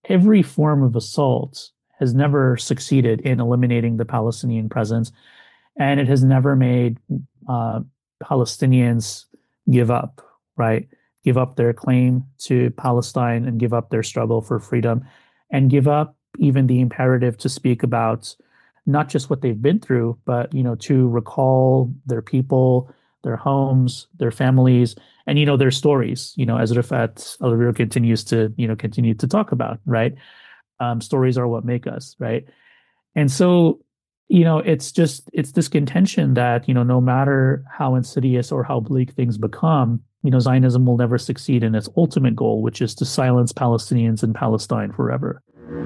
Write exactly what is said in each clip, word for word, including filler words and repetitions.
every form of assault has never succeeded in eliminating the Palestinian presence, and it has never made uh, Palestinians give up, right? Give up their claim to Palestine and give up their struggle for freedom and give up even the imperative to speak about not just what they've been through, but, you know, to recall their people, their homes, their families, and, you know, their stories, you know, as Rifat Al continues to, you know, continue to talk about, right? Um, stories are what make us, right? And so, you know, it's just, it's this contention that, you know, no matter how insidious or how bleak things become, you know, Zionism will never succeed in its ultimate goal, which is to silence Palestinians in Palestine forever.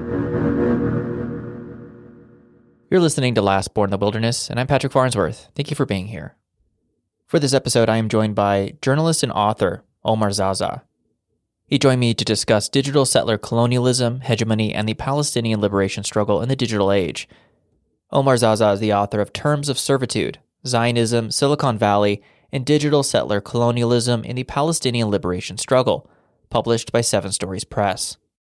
You're listening to Last Born in the Wilderness, and I'm Patrick Farnsworth. Thank you for being here. For this episode, I am joined by journalist and author Omar Zaza. He joined me to discuss digital settler colonialism, hegemony, and the Palestinian liberation struggle in the digital age. Omar Zaza is the author of Terms of Servitude, Zionism, Silicon Valley, and Digital Settler Colonialism in the Palestinian Liberation Struggle, published by Seven Stories Press.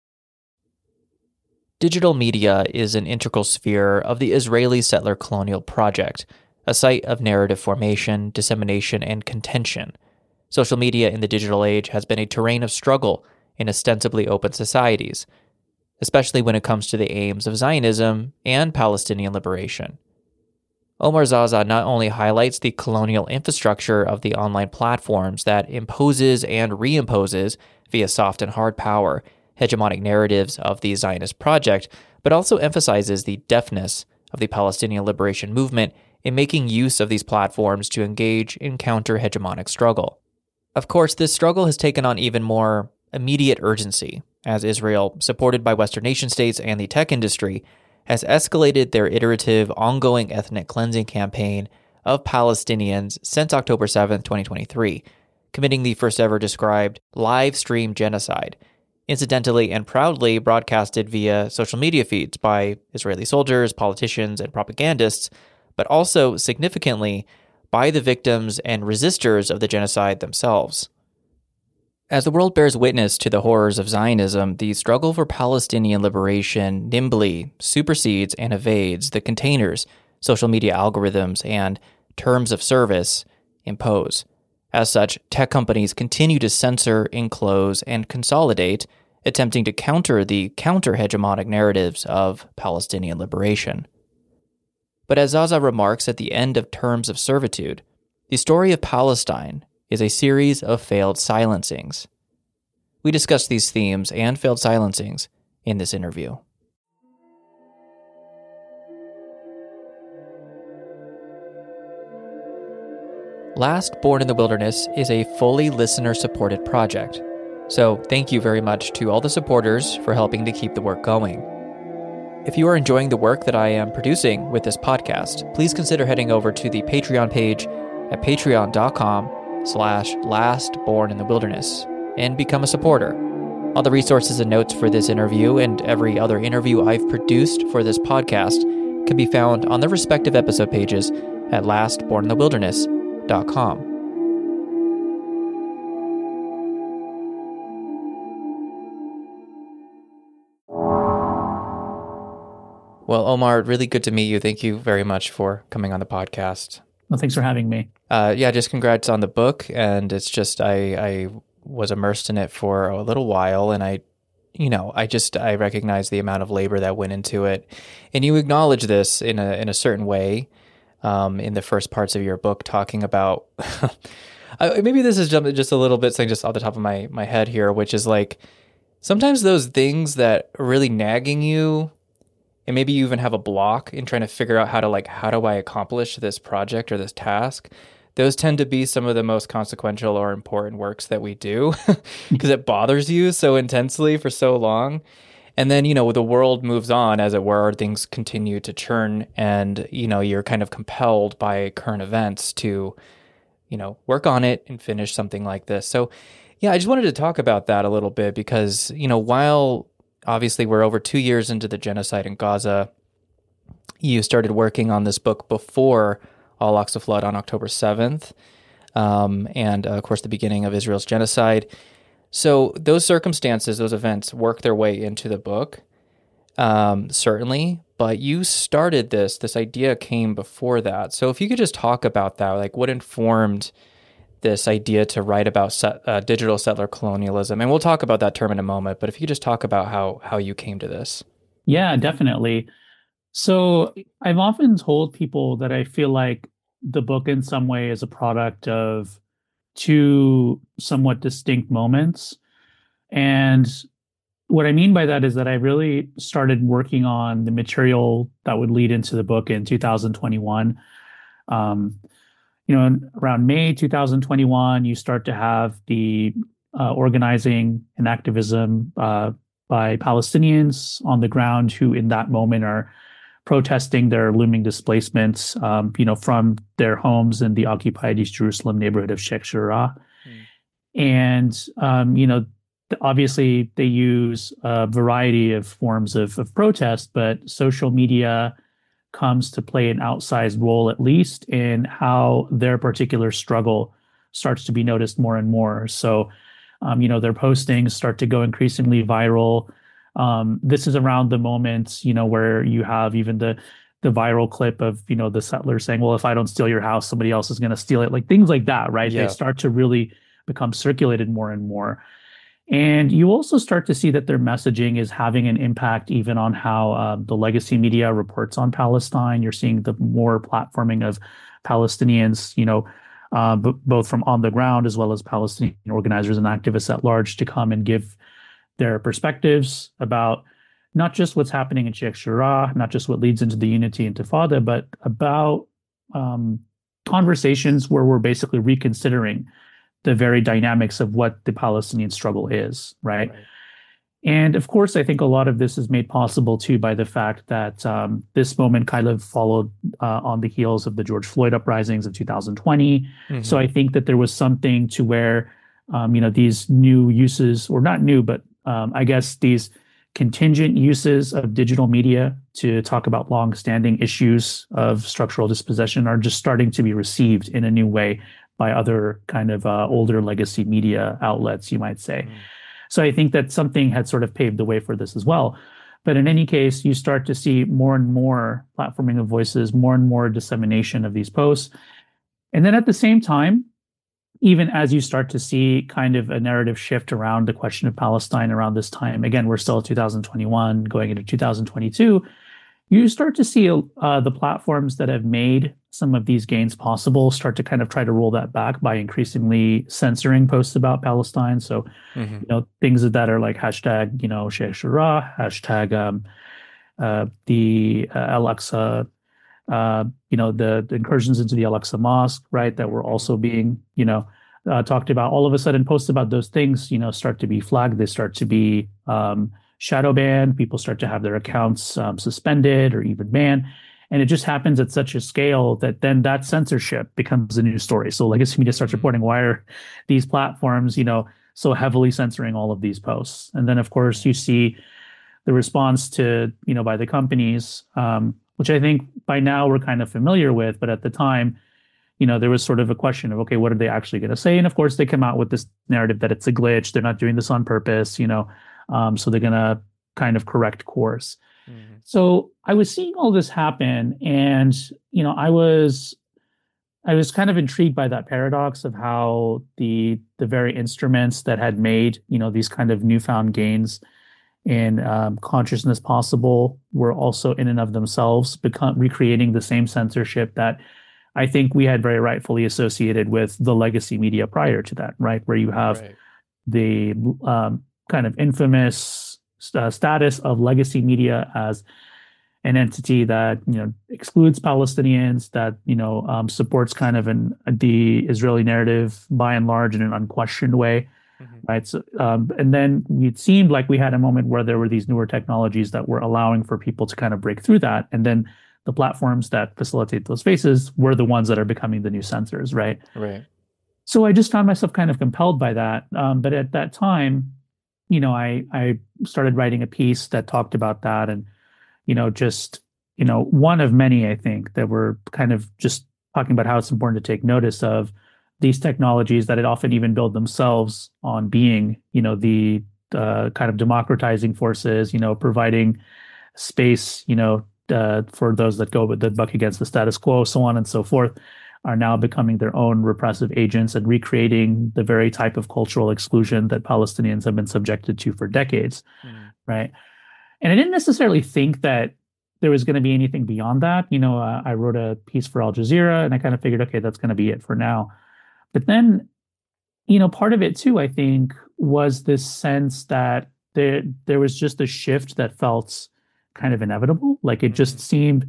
Digital media is an integral sphere of the Israeli settler colonial project, a site of narrative formation, dissemination, and contention. Social media in the digital age has been a terrain of struggle in ostensibly open societies, especially when it comes to the aims of Zionism and Palestinian liberation. Omar Zaza not only highlights the colonial infrastructure of the online platforms that imposes and reimposes, via soft and hard power, hegemonic narratives of the Zionist project, but also emphasizes the deftness of the Palestinian liberation movement in making use of these platforms to engage in counter-hegemonic struggle. Of course, this struggle has taken on even more immediate urgency, as Israel, supported by Western nation-states and the tech industry, has escalated their iterative, ongoing ethnic cleansing campaign of Palestinians since October seventh, twenty twenty-three, committing the first-ever described live-stream genocide, incidentally and proudly broadcasted via social media feeds by Israeli soldiers, politicians, and propagandists, but also, significantly, by the victims and resistors of the genocide themselves. As the world bears witness to the horrors of Zionism, the struggle for Palestinian liberation nimbly supersedes and evades the containers social media algorithms and terms of service impose. As such, tech companies continue to censor, enclose, and consolidate, attempting to counter the counter-hegemonic narratives of Palestinian liberation. But as Zaza remarks at the end of Terms of Servitude, the story of Palestine is a series of failed silencings. We discuss these themes and failed silencings in this interview. Last Born in the Wilderness is a fully listener-supported project, so thank you very much to all the supporters for helping to keep the work going. If you are enjoying the work that I am producing with this podcast, please consider heading over to the Patreon page at patreon.com slash lastborninthewilderness and become a supporter. All the resources and notes for this interview and every other interview I've produced for this podcast can be found on the respective episode pages at last born in the wilderness dot com. Well, Omar, really good to meet you. Thank you very much for coming on the podcast. Well, thanks for having me. Uh, yeah, just congrats on the book. And it's just, I, I was immersed in it for a little while. And I, you know, I just, I recognize the amount of labor that went into it. And you acknowledge this in a, in a certain way um, in the first parts of your book, talking about, maybe this is just a little bit saying just off the top of my, my head here, which is like, sometimes those things that are really nagging you, and maybe you even have a block in trying to figure out how to like, how do I accomplish this project or this task? Those tend to be some of the most consequential or important works that we do because it bothers you so intensely for so long. And then, you know, the world moves on, as it were, things continue to churn and, you know, you're kind of compelled by current events to, you know, work on it and finish something like this. So, yeah, I just wanted to talk about that a little bit because, you know, while obviously we're over two years into the genocide in Gaza, you started working on this book before Al-Aqsa Flood on October seventh, um, and uh, of course the beginning of Israel's genocide. So those circumstances, those events work their way into the book, um, certainly, but you started this, this idea came before that. So if you could just talk about that, like what informed this idea to write about set, uh, digital settler colonialism, and we'll talk about that term in a moment, but if you could just talk about how how you came to this. Yeah, definitely. So I've often told people that I feel like the book in some way is a product of two somewhat distinct moments. And what I mean by that is that I really started working on the material that would lead into the book in two thousand twenty-one. Um, you know, around May two thousand twenty-one, you start to have the uh, organizing and activism uh, by Palestinians on the ground who, in that moment, are protesting their looming displacements, um, you know, from their homes in the occupied East Jerusalem neighborhood of Sheikh Jarrah. Mm. And, um, you know, obviously they use a variety of forms of, of protest, but social media comes to play an outsized role, at least in how their particular struggle starts to be noticed more and more. So, um, you know, their postings start to go increasingly viral. Um, this is around the moment, you know, where you have even the the viral clip of, you know, the settler saying, well, if I don't steal your house, somebody else is going to steal it. Like things like that, right? Yeah. They start to really become circulated more and more. And you also start to see that their messaging is having an impact even on how uh, the legacy media reports on Palestine. You're seeing the more platforming of Palestinians, you know, uh, b- both from on the ground as well as Palestinian organizers and activists at large to come and give their perspectives about not just what's happening in Sheikh Jarrah, not just what leads into the Unity Intifada, but about um, conversations where we're basically reconsidering the very dynamics of what the Palestinian struggle is, right? right? And of course, I think a lot of this is made possible too by the fact that um, this moment kind of followed uh, on the heels of the George Floyd uprisings of two thousand twenty. Mm-hmm. So I think that there was something to where, um, you know, these new uses, or not new, but um, I guess these contingent uses of digital media to talk about long-standing issues of structural dispossession are just starting to be received in a new way by other kind of uh, older legacy media outlets, you might say. Mm. So I think that something had sort of paved the way for this as well. But in any case, you start to see more and more platforming of voices, more and more dissemination of these posts. And then at the same time, even as you start to see kind of a narrative shift around the question of Palestine around this time, again, we're still at two thousand twenty-one, going into two thousand twenty-two, you start to see uh, the platforms that have made some of these gains possible start to kind of try to roll that back by increasingly censoring posts about Palestine. So, mm-hmm. you know, things that are like hashtag, you know, Sheikh Jarrah, hashtag um, uh, the uh, Al-Aqsa, uh, you know, the, the incursions into the Al-Aqsa Mosque, right, that were also being, you know, uh, talked about. All of a sudden, posts about those things, you know, start to be flagged. They start to be um, shadow banned. People start to have their accounts um, suspended or even banned. And it just happens at such a scale that then that censorship becomes a new story. So legacy media starts reporting, why are these platforms, you know, so heavily censoring all of these posts? And then, of course, you see the response to, you know, by the companies, um, which I think by now we're kind of familiar with. But at the time, you know, there was sort of a question of, okay, what are they actually going to say? And of course, they come out with this narrative that it's a glitch. They're not doing this on purpose, you know, um, so they're going to kind of correct course. Mm-hmm. So I was seeing all this happen, and you know, I was, I was kind of intrigued by that paradox of how the the very instruments that had made, you know, these kind of newfound gains in um, consciousness possible were also in and of themselves become recreating the same censorship that I think we had very rightfully associated with the legacy media prior to that, right? Where you have right. the um, kind of infamous Uh, status of legacy media as an entity that, you know, excludes Palestinians, that, you know, um, supports kind of an the Israeli narrative by and large in an unquestioned way, mm-hmm. right? So, um, and then it seemed like we had a moment where there were these newer technologies that were allowing for people to kind of break through that, and then the platforms that facilitate those spaces were the ones that are becoming the new censors, right? Right. So I just found myself kind of compelled by that, um, but at that time, you know, I I started writing a piece that talked about that, and you know, just you know, one of many I think that were kind of just talking about how it's important to take notice of these technologies that had often even built themselves on being, you know, the uh, kind of democratizing forces, you know, providing space, you know, uh, for those that go that buck against the status quo, so on and so forth, are now becoming their own repressive agents and recreating the very type of cultural exclusion that Palestinians have been subjected to for decades, Mm. right? And I didn't necessarily think that there was going to be anything beyond that. You know, uh, I wrote a piece for Al Jazeera, and I kind of figured, okay, that's going to be it for now. But then, you know, part of it too, I think, was this sense that there there was just a shift that felt kind of inevitable. Like it just seemed,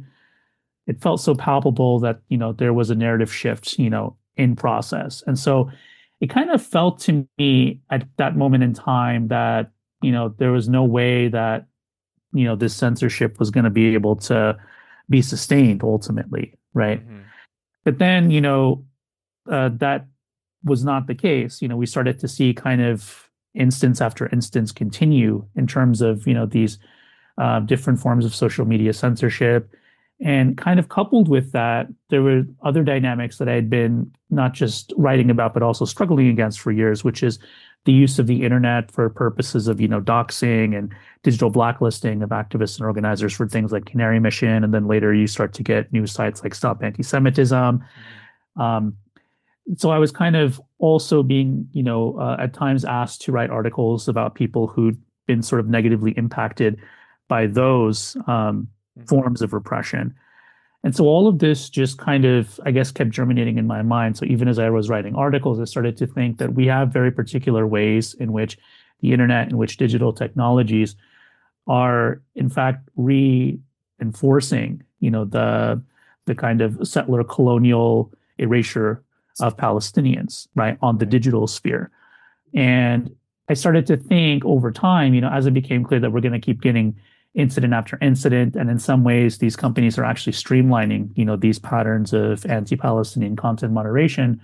it felt so palpable that, you know, there was a narrative shift, you know, in process. And so it kind of felt to me at that moment in time that, you know, there was no way that, you know, this censorship was going to be able to be sustained ultimately, right? Mm-hmm. But then, you know, uh, that was not the case. You know, we started to see kind of instance after instance continue in terms of, you know, these uh, different forms of social media censorship. And kind of coupled with that, there were other dynamics that I had been not just writing about, but also struggling against for years, which is the use of the internet for purposes of, you know, doxing and digital blacklisting of activists and organizers for things like Canary Mission. And then later you start to get news sites like Stop Anti-Semitism. Mm-hmm. Um, so I was kind of also being, you know, uh, at times asked to write articles about people who'd been sort of negatively impacted by those um, mm-hmm. forms of repression. And so all of this just kind of, I guess, kept germinating in my mind. So even as I was writing articles, I started to think that we have very particular ways in which the internet, in which digital technologies are, in fact, reinforcing, you know, the the kind of settler colonial erasure of Palestinians, right, on the digital sphere. And I started to think over time, you know, as it became clear that we're going to keep getting incident after incident, and in some ways, these companies are actually streamlining, you know, these patterns of anti-Palestinian content moderation.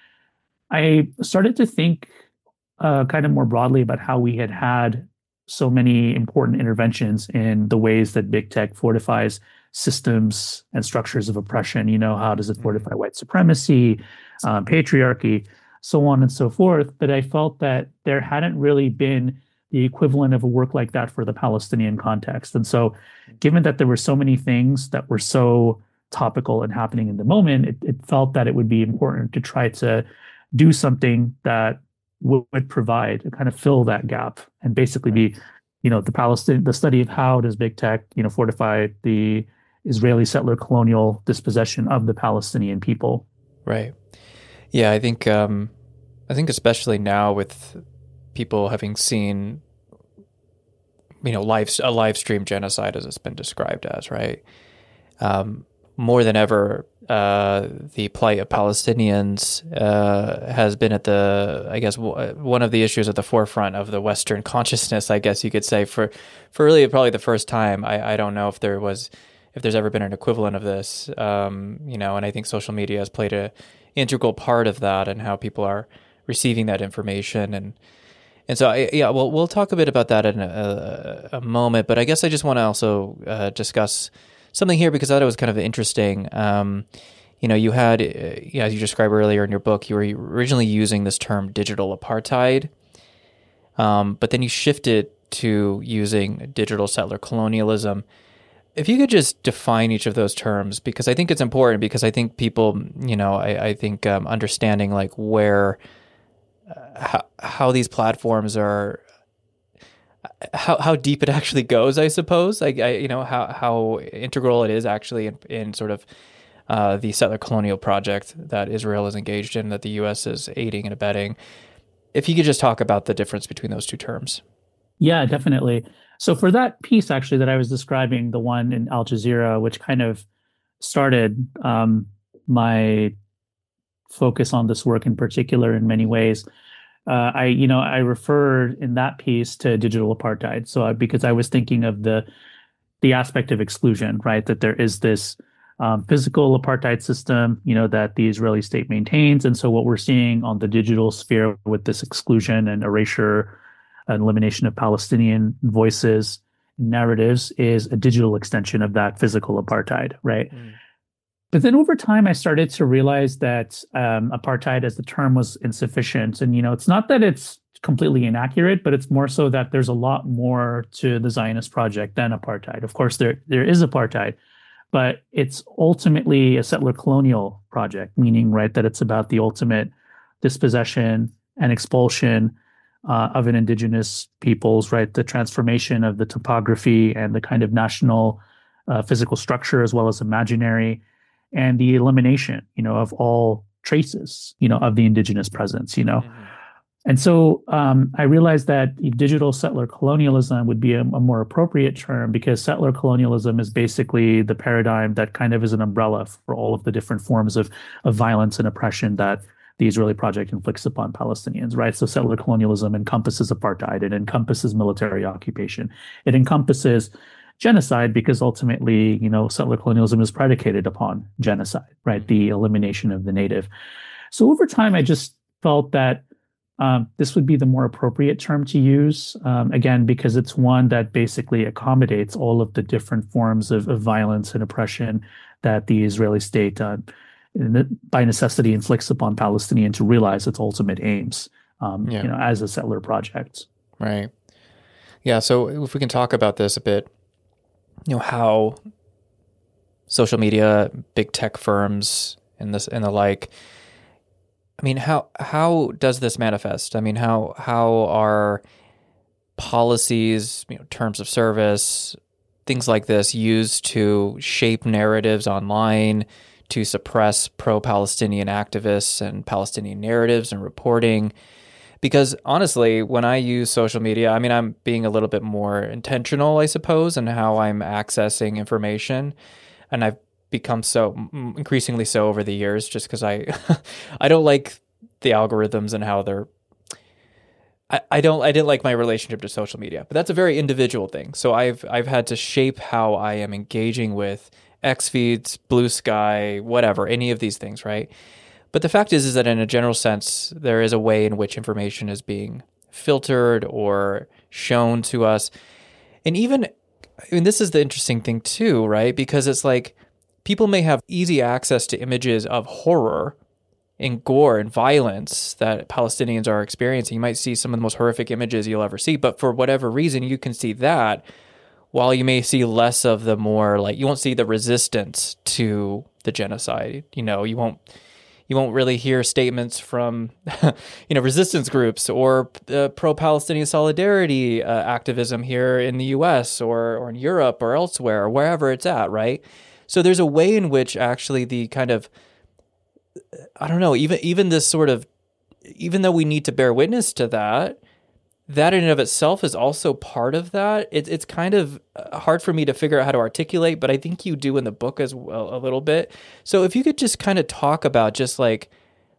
I started to think uh, kind of more broadly about how we had had so many important interventions in the ways that big tech fortifies systems and structures of oppression. You know, how does it fortify white supremacy, um, patriarchy, so on and so forth. But I felt that there hadn't really been the equivalent of a work like that for the Palestinian context. And so given that there were so many things that were so topical and happening in the moment, it, it felt that it would be important to try to do something that would, would provide, kind of fill that gap and basically be, you know, the Palestinian, the study of how does big tech, you know, fortify the Israeli settler colonial dispossession of the Palestinian people. Right. Yeah, I think, um, I think especially now with people having seen, you know, live, a live stream genocide as it's been described as, right? Um, more than ever, uh, the plight of Palestinians uh, has been at the, I guess, w- one of the issues at the forefront of the Western consciousness, I guess you could say, for, for really probably the first time. I, I don't know if there was, if there's ever been an equivalent of this, um, you know, and I think social media has played a integral part of that and how people are receiving that information. And And so, I, yeah, well, we'll talk a bit about that in a, a moment, but I guess I just want to also uh, discuss something here because I thought it was kind of interesting. Um, you know, you had, uh, yeah, as you described earlier in your book, you were originally using this term digital apartheid, um, but then you shifted to using digital settler colonialism. If you could just define each of those terms, because I think it's important, because I think people, you know, I, I think um, understanding like where, uh, how, how these platforms are, how how deep it actually goes, I suppose, like, I, you know, how, how integral it is actually in, in sort of uh, the settler colonial project that Israel is engaged in, that the U S is aiding and abetting. If you could just talk about the difference between those two terms. Yeah, definitely. So for that piece, actually, that I was describing, the one in Al Jazeera, which kind of started um, my focus on this work in particular in many ways, uh, I, you know, I referred in that piece to digital apartheid. So I, because I was thinking of the the aspect of exclusion, right? That there is this um, physical apartheid system, you know, that the Israeli state maintains, and so what we're seeing on the digital sphere with this exclusion and erasure and elimination of Palestinian voices, narratives, is a digital extension of that physical apartheid, right? Mm. But then over time, I started to realize that um, apartheid as the term was insufficient. And, you know, it's not that it's completely inaccurate, but it's more so that there's a lot more to the Zionist project than apartheid. Of course, there there is apartheid, but it's ultimately a settler colonial project, meaning, right, that it's about the ultimate dispossession and expulsion uh, of an indigenous peoples, right, the transformation of the topography and the kind of national uh, physical structure as well as imaginary, and the elimination, you know, of all traces, you know, of the indigenous presence, you know. Mm-hmm. And so um, I realized that digital settler colonialism would be a, a more appropriate term because settler colonialism is basically the paradigm that kind of is an umbrella for all of the different forms of, of violence and oppression that the Israeli project inflicts upon Palestinians, right? So settler colonialism encompasses apartheid, it encompasses military occupation, it encompasses genocide because ultimately, you know, settler colonialism is predicated upon genocide, right? The elimination of the native. So over time, I just felt that um, this would be the more appropriate term to use, um, again, because it's one that basically accommodates all of the different forms of, of violence and oppression that the Israeli state, uh, by necessity, inflicts upon Palestinians to realize its ultimate aims, um, Yeah. you know, as a settler project. Right. Yeah. So if we can talk about this a bit, you know, how social media, big tech firms, and this and the like. I mean, how how does this manifest? I mean, how how are policies, you know, terms of service, things like this used to shape narratives online, to suppress pro-Palestinian activists and Palestinian narratives and reporting? Because honestly, when I use social media, I mean, I'm being a little bit more intentional, I suppose, in how I'm accessing information. And I've become so increasingly so over the years just because I I don't like the algorithms and how they're I, I don't I didn't like my relationship to social media. But that's a very individual thing. So I've I've had to shape how I am engaging with X feeds, Blue Sky, whatever, any of these things, right? But the fact is, is that in a general sense, there is a way in which information is being filtered or shown to us. And even, I mean, this is the interesting thing too, right? Because it's like people may have easy access to images of horror and gore and violence that Palestinians are experiencing. You might see some of the most horrific images you'll ever see, but for whatever reason, you can see that while you may see less of the more, like, you won't see the resistance to the genocide. You know, you won't You won't really hear statements from, you know, resistance groups or uh, pro-Palestinian solidarity uh, activism here in the U S or or in Europe or elsewhere, or wherever it's at, right? So there's a way in which actually the kind of, I don't know, even even this sort of, even though we need to bear witness to that, that in and of itself is also part of that. It, it's kind of hard for me to figure out how to articulate, but I think you do in the book as well a little bit. So if you could just kind of talk about just like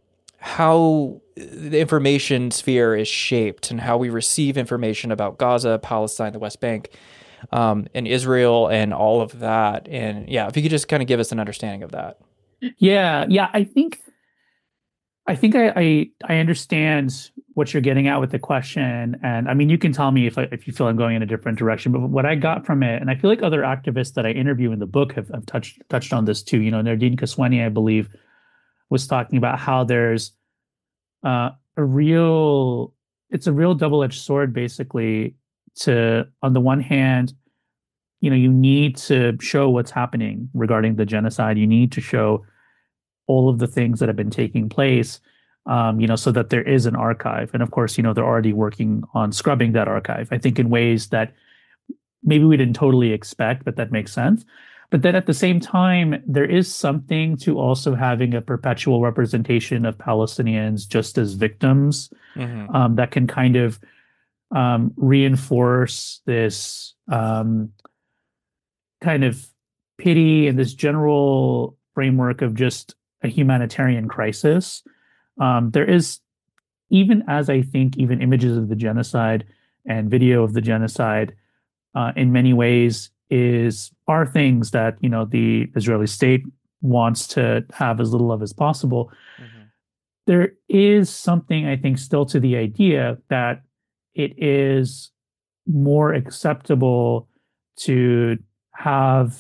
how the information sphere is shaped and how we receive information about Gaza, Palestine, the West Bank, um, and Israel and all of that. And yeah, if you could just kind of give us an understanding of that. Yeah, yeah, I think I think I, I I understand what you're getting at with the question, and I mean, you can tell me if I, if you feel I'm going in a different direction. But what I got from it, and I feel like other activists that I interview in the book have, have touched touched on this too. You know, Nardine Kaswani, I believe, was talking about how there's uh, a real it's a real double-edged sword, basically. To on the one hand, you know, you need to show what's happening regarding the genocide. You need to show all of the things that have been taking place, um, you know, so that there is an archive. And of course, you know, they're already working on scrubbing that archive, I think, in ways that maybe we didn't totally expect, but that makes sense. But then at the same time, there is something to also having a perpetual representation of Palestinians just as victims, mm-hmm. um, that can kind of um, reinforce this um, kind of pity and this general framework of just a humanitarian crisis. Um, there is, even as I think, even images of the genocide and video of the genocide, uh, in many ways, is are things that, you know, the Israeli state wants to have as little of as possible. Mm-hmm. There is something, I think, still to the idea that it is more acceptable to have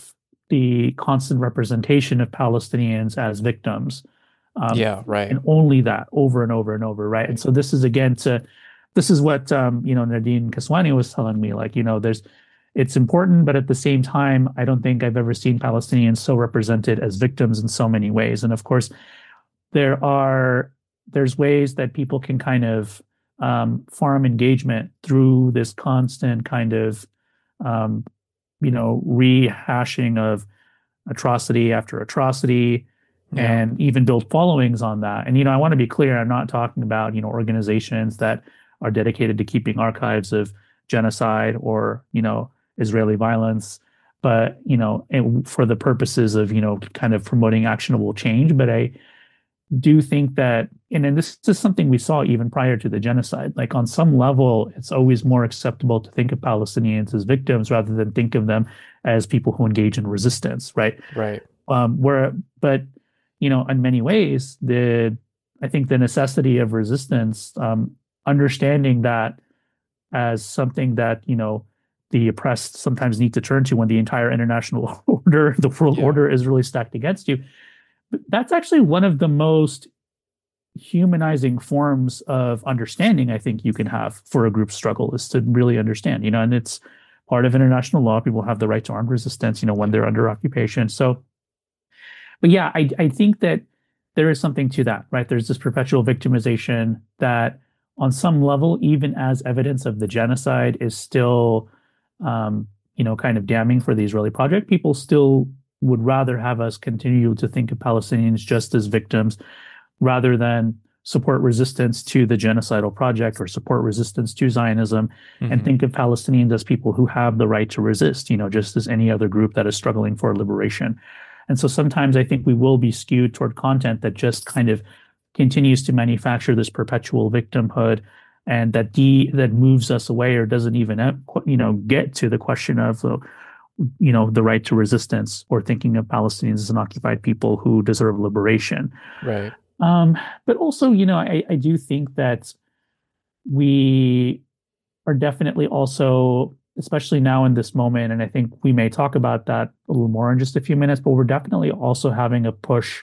the constant representation of Palestinians as victims. Um, Yeah, right. and only that over and over and over, right? And so this is again to this is what um, you know, Nadine Kaswani was telling me, like, you know, there's it's important, but at the same time, I don't think I've ever seen Palestinians so represented as victims in so many ways. And of course, there are there's ways that people can kind of um, farm engagement through this constant kind of um, you know, rehashing of atrocity after atrocity, Yeah. and even build followings on that. And, you know, I want to be clear, I'm not talking about, you know, organizations that are dedicated to keeping archives of genocide or, you know, Israeli violence, but, you know, for the purposes of, you know, kind of promoting actionable change. But I do think that, and, and this is something we saw even prior to the genocide, like on some level, it's always more acceptable to think of Palestinians as victims rather than think of them as people who engage in resistance, right? Right. Um, where, but, you know, in many ways, the I think the necessity of resistance, um, understanding that as something that, you know, the oppressed sometimes need to turn to when the entire international order, the world Yeah. order is really stacked against you. But that's actually one of the most humanizing forms of understanding I think you can have for a group struggle, is to really understand, you know, and it's part of international law. People have the right to armed resistance, you know, when they're under occupation. So, but yeah, I, I think that there is something to that, right? There's this perpetual victimization that on some level, even as evidence of the genocide is still, um, you know, kind of damning for the Israeli project, people still would rather have us continue to think of Palestinians just as victims rather than support resistance to the genocidal project or support resistance to Zionism, mm-hmm. and think of Palestinians as people who have the right to resist, you know, just as any other group that is struggling for liberation. And so sometimes I think we will be skewed toward content that just kind of continues to manufacture this perpetual victimhood, and that de that moves us away or doesn't even, you know, get to the question of, uh, you know, the right to resistance, or thinking of Palestinians as an occupied people who deserve liberation. Right. Um, but also, you know, I, I do think that we are definitely also, especially now in this moment, and I think we may talk about that a little more in just a few minutes, but we're definitely also having a push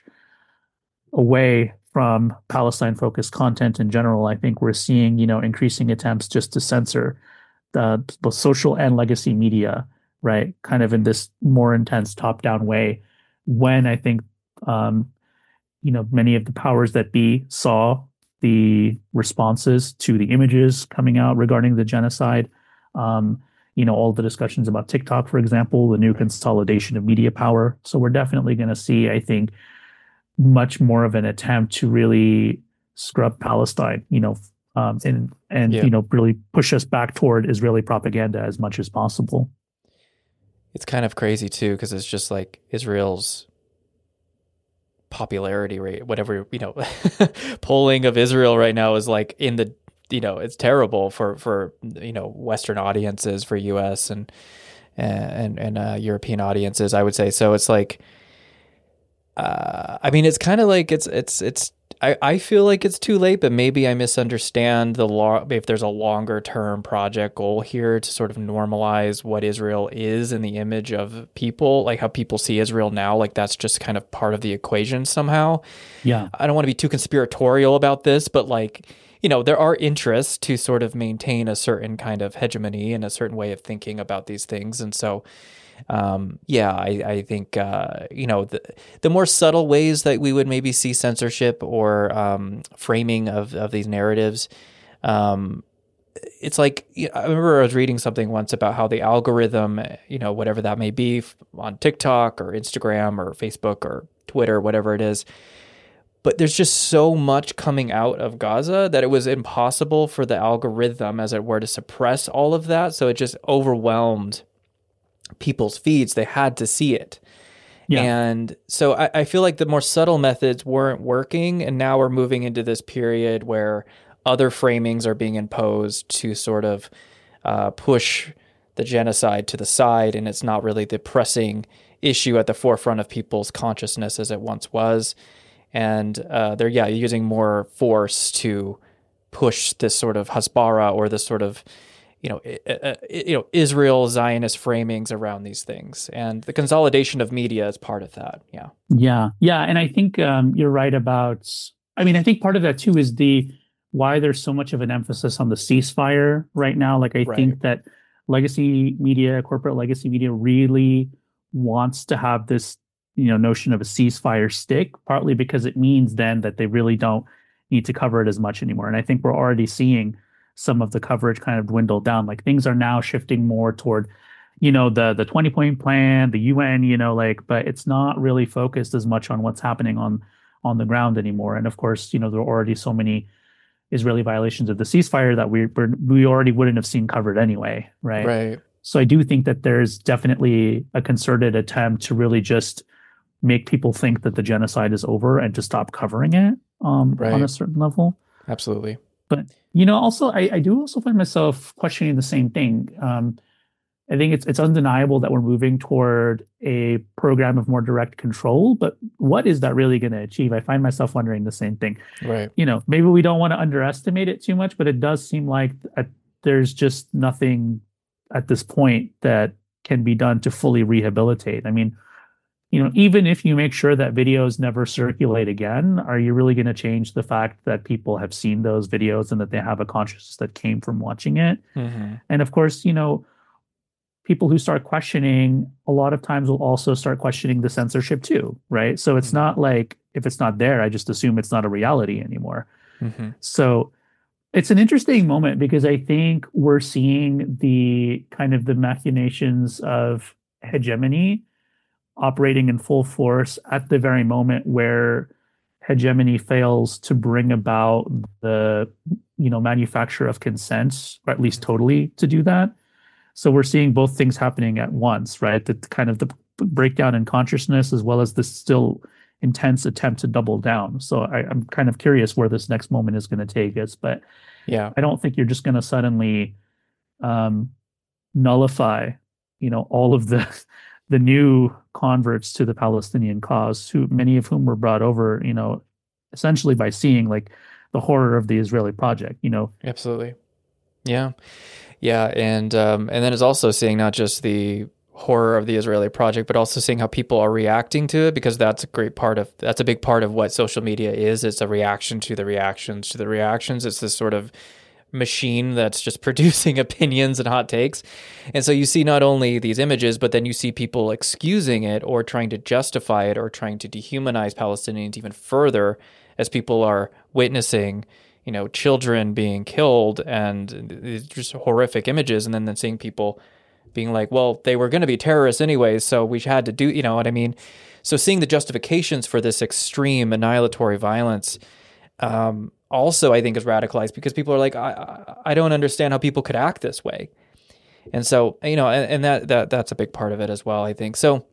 away from Palestine-focused content in general. I think we're seeing, you know, increasing attempts just to censor the both social and legacy media, right? Kind of in this more intense top-down way, when I think, um, you know, many of the powers that be saw the responses to the images coming out regarding the genocide. Um, you know, all the discussions about TikTok, for example, the new consolidation of media power. So we're definitely going to see, I think, much more of an attempt to really scrub Palestine, you know, um, and, and yeah. you know, really push us back toward Israeli propaganda as much as possible. It's kind of crazy, too, because it's just like Israel's popularity rate, whatever, you know, polling of Israel right now is like in the, you know, it's terrible for, for, you know, Western audiences, for U S and, and, and uh, European audiences, I would say. So it's like, uh, I mean, it's kind of like, it's, it's, it's, I, I feel like it's too late, but maybe I misunderstand the law. If there's a longer term project goal here to sort of normalize what Israel is in the image of people, like how people see Israel now, like that's just kind of part of the equation somehow. Yeah. I don't want to be too conspiratorial about this, but like, you know, there are interests to sort of maintain a certain kind of hegemony and a certain way of thinking about these things. And so, Um, yeah, I, I think, uh, you know, the, the more subtle ways that we would maybe see censorship or um, framing of, of these narratives, um, it's like, you know, I remember I was reading something once about how the algorithm, you know, whatever that may be on TikTok or Instagram or Facebook or Twitter, whatever it is, but there's just so much coming out of Gaza that it was impossible for the algorithm, as it were, to suppress all of that. So it just overwhelmed people's feeds. They had to see it. Yeah. And so I, I feel like the more subtle methods weren't working, and now we're moving into this period where other framings are being imposed to sort of uh, push the genocide to the side, and it's not really the pressing issue at the forefront of people's consciousness as it once was. And uh, they're, yeah, using more force to push this sort of hasbara, or this sort of, you know, uh, uh, you know, Israel Zionist framings around these things, and the consolidation of media is part of that. Yeah. Yeah, yeah, and I think um, you're right about. I mean, I think part of that too is the why there's so much of an emphasis on the ceasefire right now. Like, I Right. think that legacy media, corporate legacy media, really wants to have this, you know, notion of a ceasefire stick, partly because it means then that they really don't need to cover it as much anymore. And I think we're already seeing some of the coverage kind of dwindle down. Like things are now shifting more toward you know the the twenty point plan, the U N, you know like but it's not really focused as much on what's happening on on the ground anymore. And of course, you know there are already so many Israeli violations of the ceasefire that we we're, we already wouldn't have seen covered anyway, right? Right. So I do think that there's definitely a concerted attempt to really just make people think that the genocide is over and to stop covering it um, on a Right. certain level. Absolutely. But you know, also I, I do also find myself questioning the same thing. Um, I think it's it's undeniable that we're moving toward a program of more direct control, but what is that really going to achieve? I find myself wondering the same thing. Right. You know, maybe we don't want to underestimate it too much, but it does seem like uh there's just nothing at this point that can be done to fully rehabilitate. I mean, you know, even if you make sure that videos never circulate again, are you really going to change the fact that people have seen those videos and that they have a consciousness that came from watching it? Mm-hmm. And of course, you know, people who start questioning a lot of times will also start questioning the censorship too, right? So it's Mm-hmm. not like if it's not there, I just assume it's not a reality anymore. Mm-hmm. So it's an interesting moment because I think we're seeing the kind of the machinations of hegemony operating in full force at the very moment where hegemony fails to bring about the you know manufacture of consent, or at least totally to do that. So we're seeing both things happening at once, right? The kind of the breakdown in consciousness as well as the still intense attempt to double down. So I, I'm kind of curious where this next moment is going to take us, but Yeah. I don't think you're just going to suddenly um, nullify, you know, all of the the new converts to the Palestinian cause, who many of whom were brought over, you know, essentially by seeing like the horror of the Israeli project, you know. Absolutely. Yeah. Yeah. And, um, and then it's also seeing not just the horror of the Israeli project, but also seeing how people are reacting to it, because that's a great part of, that's a big part of what social media is. It's a reaction to the reactions to the reactions. It's this sort of machine that's just producing opinions and hot takes. And so you see not only these images, but then you see people excusing it or trying to justify it or trying to dehumanize Palestinians even further as people are witnessing, you know, children being killed and just horrific images. And then, then seeing people being like, well, they were going to be terrorists anyways, so we had to do, you know what I mean? So seeing the justifications for this extreme annihilatory violence, um, also I think is radicalized because people are like, I, I don't understand how people could act this way. And so, you know, and, and that, that, that's a big part of it as well, I think. So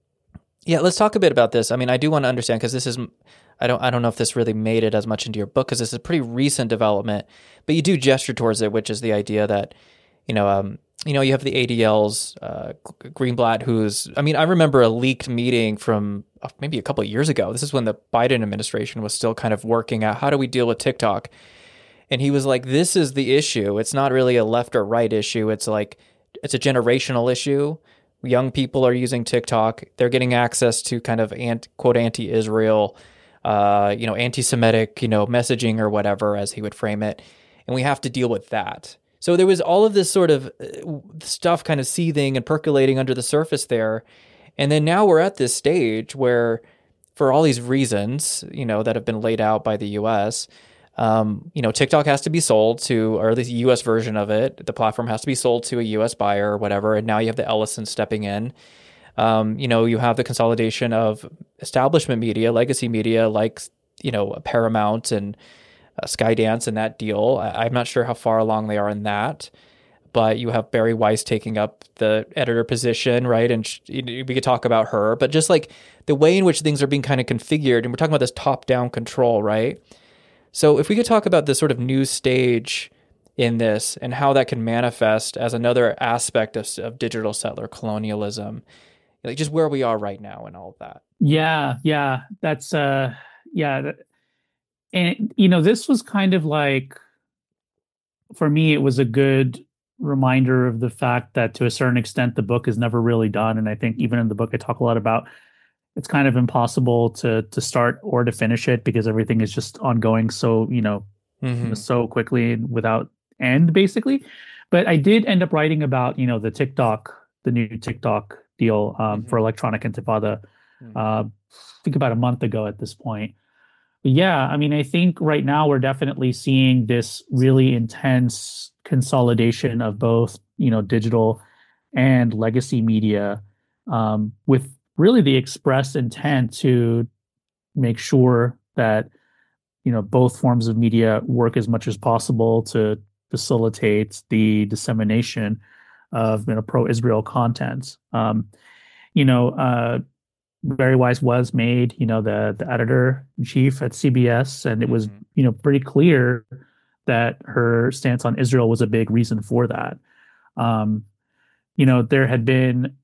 yeah, let's talk a bit about this. I mean, I do want to understand, because this is, I don't, I don't know if this really made it as much into your book, because this is a pretty recent development, but you do gesture towards it, which is the idea that, you know, um, you know, you have the A D L's uh, Greenblatt, who's, I mean, I remember a leaked meeting from maybe a couple of years ago. This is when the Biden administration was still kind of working out, how do we deal with TikTok? And he was like, this is the issue. It's not really a left or right issue. It's like, it's a generational issue. Young people are using TikTok. They're getting access to kind of anti, quote, anti-Israel, uh, you know, anti-Semitic, you know, messaging or whatever, as he would frame it. And we have to deal with that. So there was all of this sort of stuff kind of seething and percolating under the surface there. And then now we're at this stage where, for all these reasons, you know, that have been laid out by the U S, um, you know, TikTok has to be sold to, or at least the U S version of it. The platform has to be sold to a U S buyer or whatever. And now you have the Ellison stepping in. Um, you know, you have the consolidation of establishment media, legacy media, like, you know, Paramount and uh, Skydance and that deal. I, I'm not sure how far along they are in that. But you have Bari Weiss taking up the editor position, right? And sh- we could talk about her, but just like the way in which things are being kind of configured, and we're talking about this top-down control, right? So if we could talk about this sort of new stage in this and how that can manifest as another aspect of, of digital settler colonialism, like just where we are right now and all of that. Yeah, yeah, that's uh, yeah, that, and you know, this was kind of like, for me, it was a good reminder of the fact that to a certain extent the book is never really done. And I think even in the book I talk a lot about it's kind of impossible to to start or to finish it because everything is just ongoing so, you know, Hmm. so quickly and without end basically. But I did end up writing about, you know, the TikTok, the new TikTok deal um, for Hmm. Electronic Intifada, Hmm. uh, I think about a month ago at this point. But yeah, I mean, I think right now we're definitely seeing this really intense consolidation of both, you know, digital and legacy media, um, with really the express intent to make sure that, you know, both forms of media work as much as possible to facilitate the dissemination of, you know, pro-Israel content. Um, you know, uh, Barry Weiss was made, you know, the the editor in chief at C B S, and it was, Hmm. you know, pretty clear that her stance on Israel was a big reason for that. Um, you know, there had been,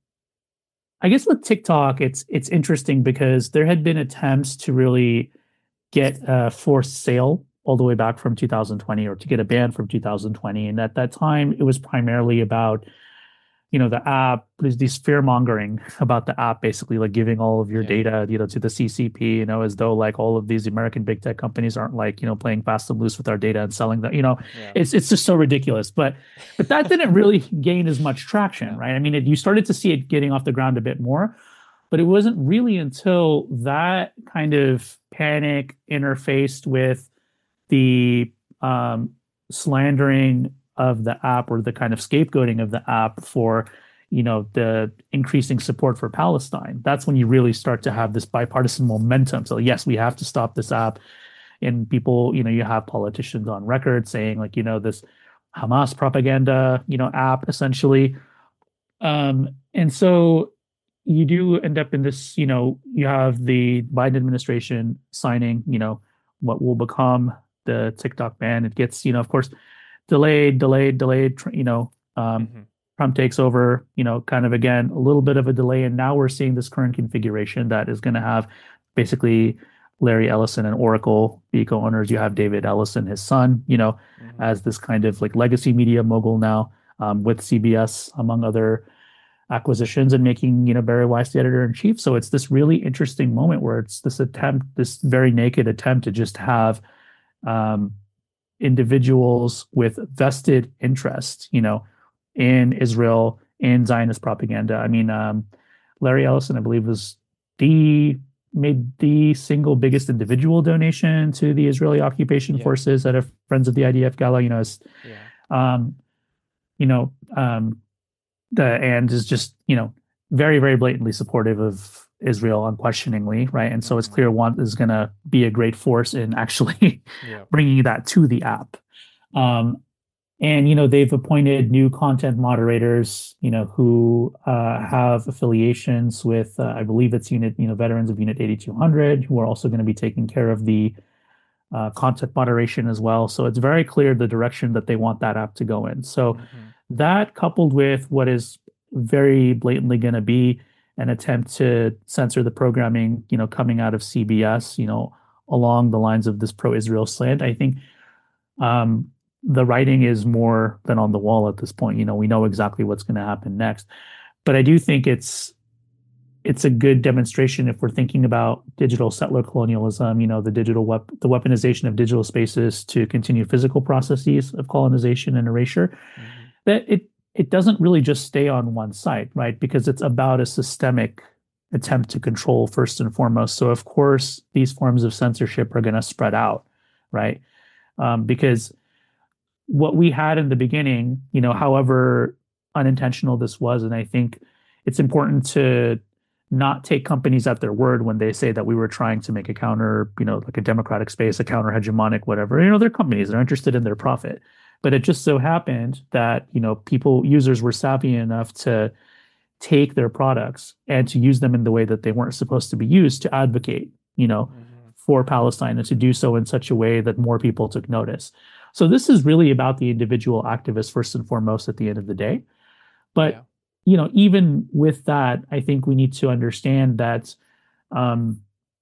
I guess, with TikTok, it's it's interesting because there had been attempts to really get a forced sale all the way back from two thousand twenty or to get a ban from two thousand twenty, and at that time, it was primarily about you know, the app, there's this fear mongering about the app, basically like giving all of your Yeah. data, you know, to the C C P, you know, as though like all of these American big tech companies aren't like, you know, playing fast and loose with our data and selling that, you know, Yeah. it's it's just so ridiculous. But but that didn't really gain as much traction, Yeah. right? I mean, it, you started to see it getting off the ground a bit more, but it wasn't really until that kind of panic interfaced with the um, slandering of the app or the kind of scapegoating of the app for, you know, the increasing support for Palestine. That's when you really start to Right. have this bipartisan momentum. So yes, we have to stop this app. And people, you know, you have politicians on record saying like, you know, this Hamas propaganda, you know, app essentially. Um, and so you do end up in this, you know, you have the Biden administration signing, you know, what will become the TikTok ban. It gets, you know, of course, delayed, delayed, delayed, you know, um, Hmm. Trump takes over, you know, kind of again, a little bit of a delay. And now we're seeing this current configuration that is going to have basically Larry Ellison and Oracle be co-owners. You have David Ellison, his son, you know, Hmm. as this kind of like legacy media mogul now, um, with C B S, among other acquisitions, and making, you know, Barry Weiss the editor in chief. So it's this really interesting moment where it's this attempt, this very naked attempt to just have um, individuals with vested interest, you know, in Israel, in Zionist propaganda. I mean, um, Larry Ellison, I believe, was the made the single biggest individual donation to the Israeli occupation Yeah. forces at a Friends of the I D F gala. You know, as, Yeah. um, you know, um, the and is just, you know, very, very blatantly supportive of Israel unquestioningly, right? And so it's Hmm. clear one is going to be a great force in actually Yeah. bringing that to the app. Um, and, you know, they've appointed new content moderators, you know, who uh, have affiliations with, uh, I believe it's unit, you know, veterans of Unit eighty-two hundred, who are also going to be taking care of the uh, content moderation as well. So it's very clear the direction that they want that app to go in. So Hmm. that coupled with what is very blatantly going to be an attempt to censor the programming, you know, coming out of C B S, you know, along the lines of this pro-Israel slant, I think um, the writing is more than on the wall at this point. You know, we know exactly what's going to happen next. But I do think it's it's a good demonstration if we're thinking about digital settler colonialism, you know, the digital wep the weaponization of digital spaces to continue physical processes of colonization and erasure, Hmm. that it it doesn't really just stay on one site, right? Because it's about a systemic attempt to control first and foremost. So of course, these forms of censorship are going to spread out, right? Um, because what we had in the beginning, you know, however unintentional this was, and I think it's important to not take companies at their word when they say that we were trying to make a counter, you know, like a democratic space, a counter hegemonic, whatever. You know, they're companies, they're interested in their profit. But it just so happened that, you know, people, users were savvy enough to take their products and to use them in the way that they weren't supposed to be used to advocate, you know, Hmm. for Palestine, and to do so in such a way that more people took notice. So this is really about the individual activist first and foremost at the end of the day. But, Yeah. you know, even with that, I think we need to understand that um,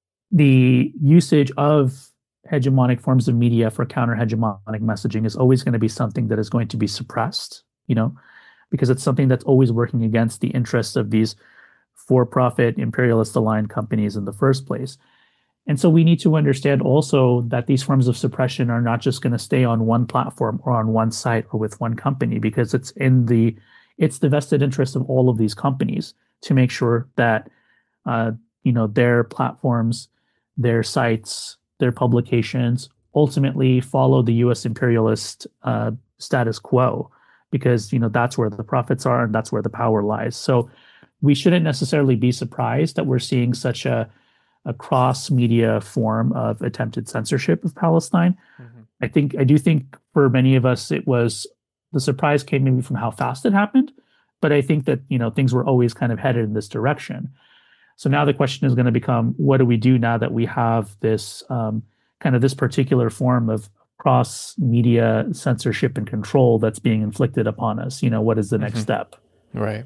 the usage of hegemonic forms of media for counter hegemonic messaging is always going to be something that is going to be suppressed, you know, because it's something that's always working against the interests of these for-profit imperialist aligned companies in the first place. And so we need to understand also that these forms of suppression are not just going to stay on one platform or on one site or with one company, because it's in the it's the vested interest of all of these companies to make sure that uh, you know their platforms, their sites, their publications ultimately follow the U S imperialist uh, status quo, because you know that's where the profits are and that's where the power lies. So we shouldn't necessarily be surprised that we're seeing such a a cross-media form of attempted censorship of Palestine. Mm-hmm. I think I do think for many of us it was the surprise came maybe from how fast it happened, but I think that you know things were always kind of headed in this direction. So now the question is going to become, what do we do now that we have this um, kind of this particular form of cross-media censorship and control that's being inflicted upon us? You know, what is the next mm-hmm. step? Right.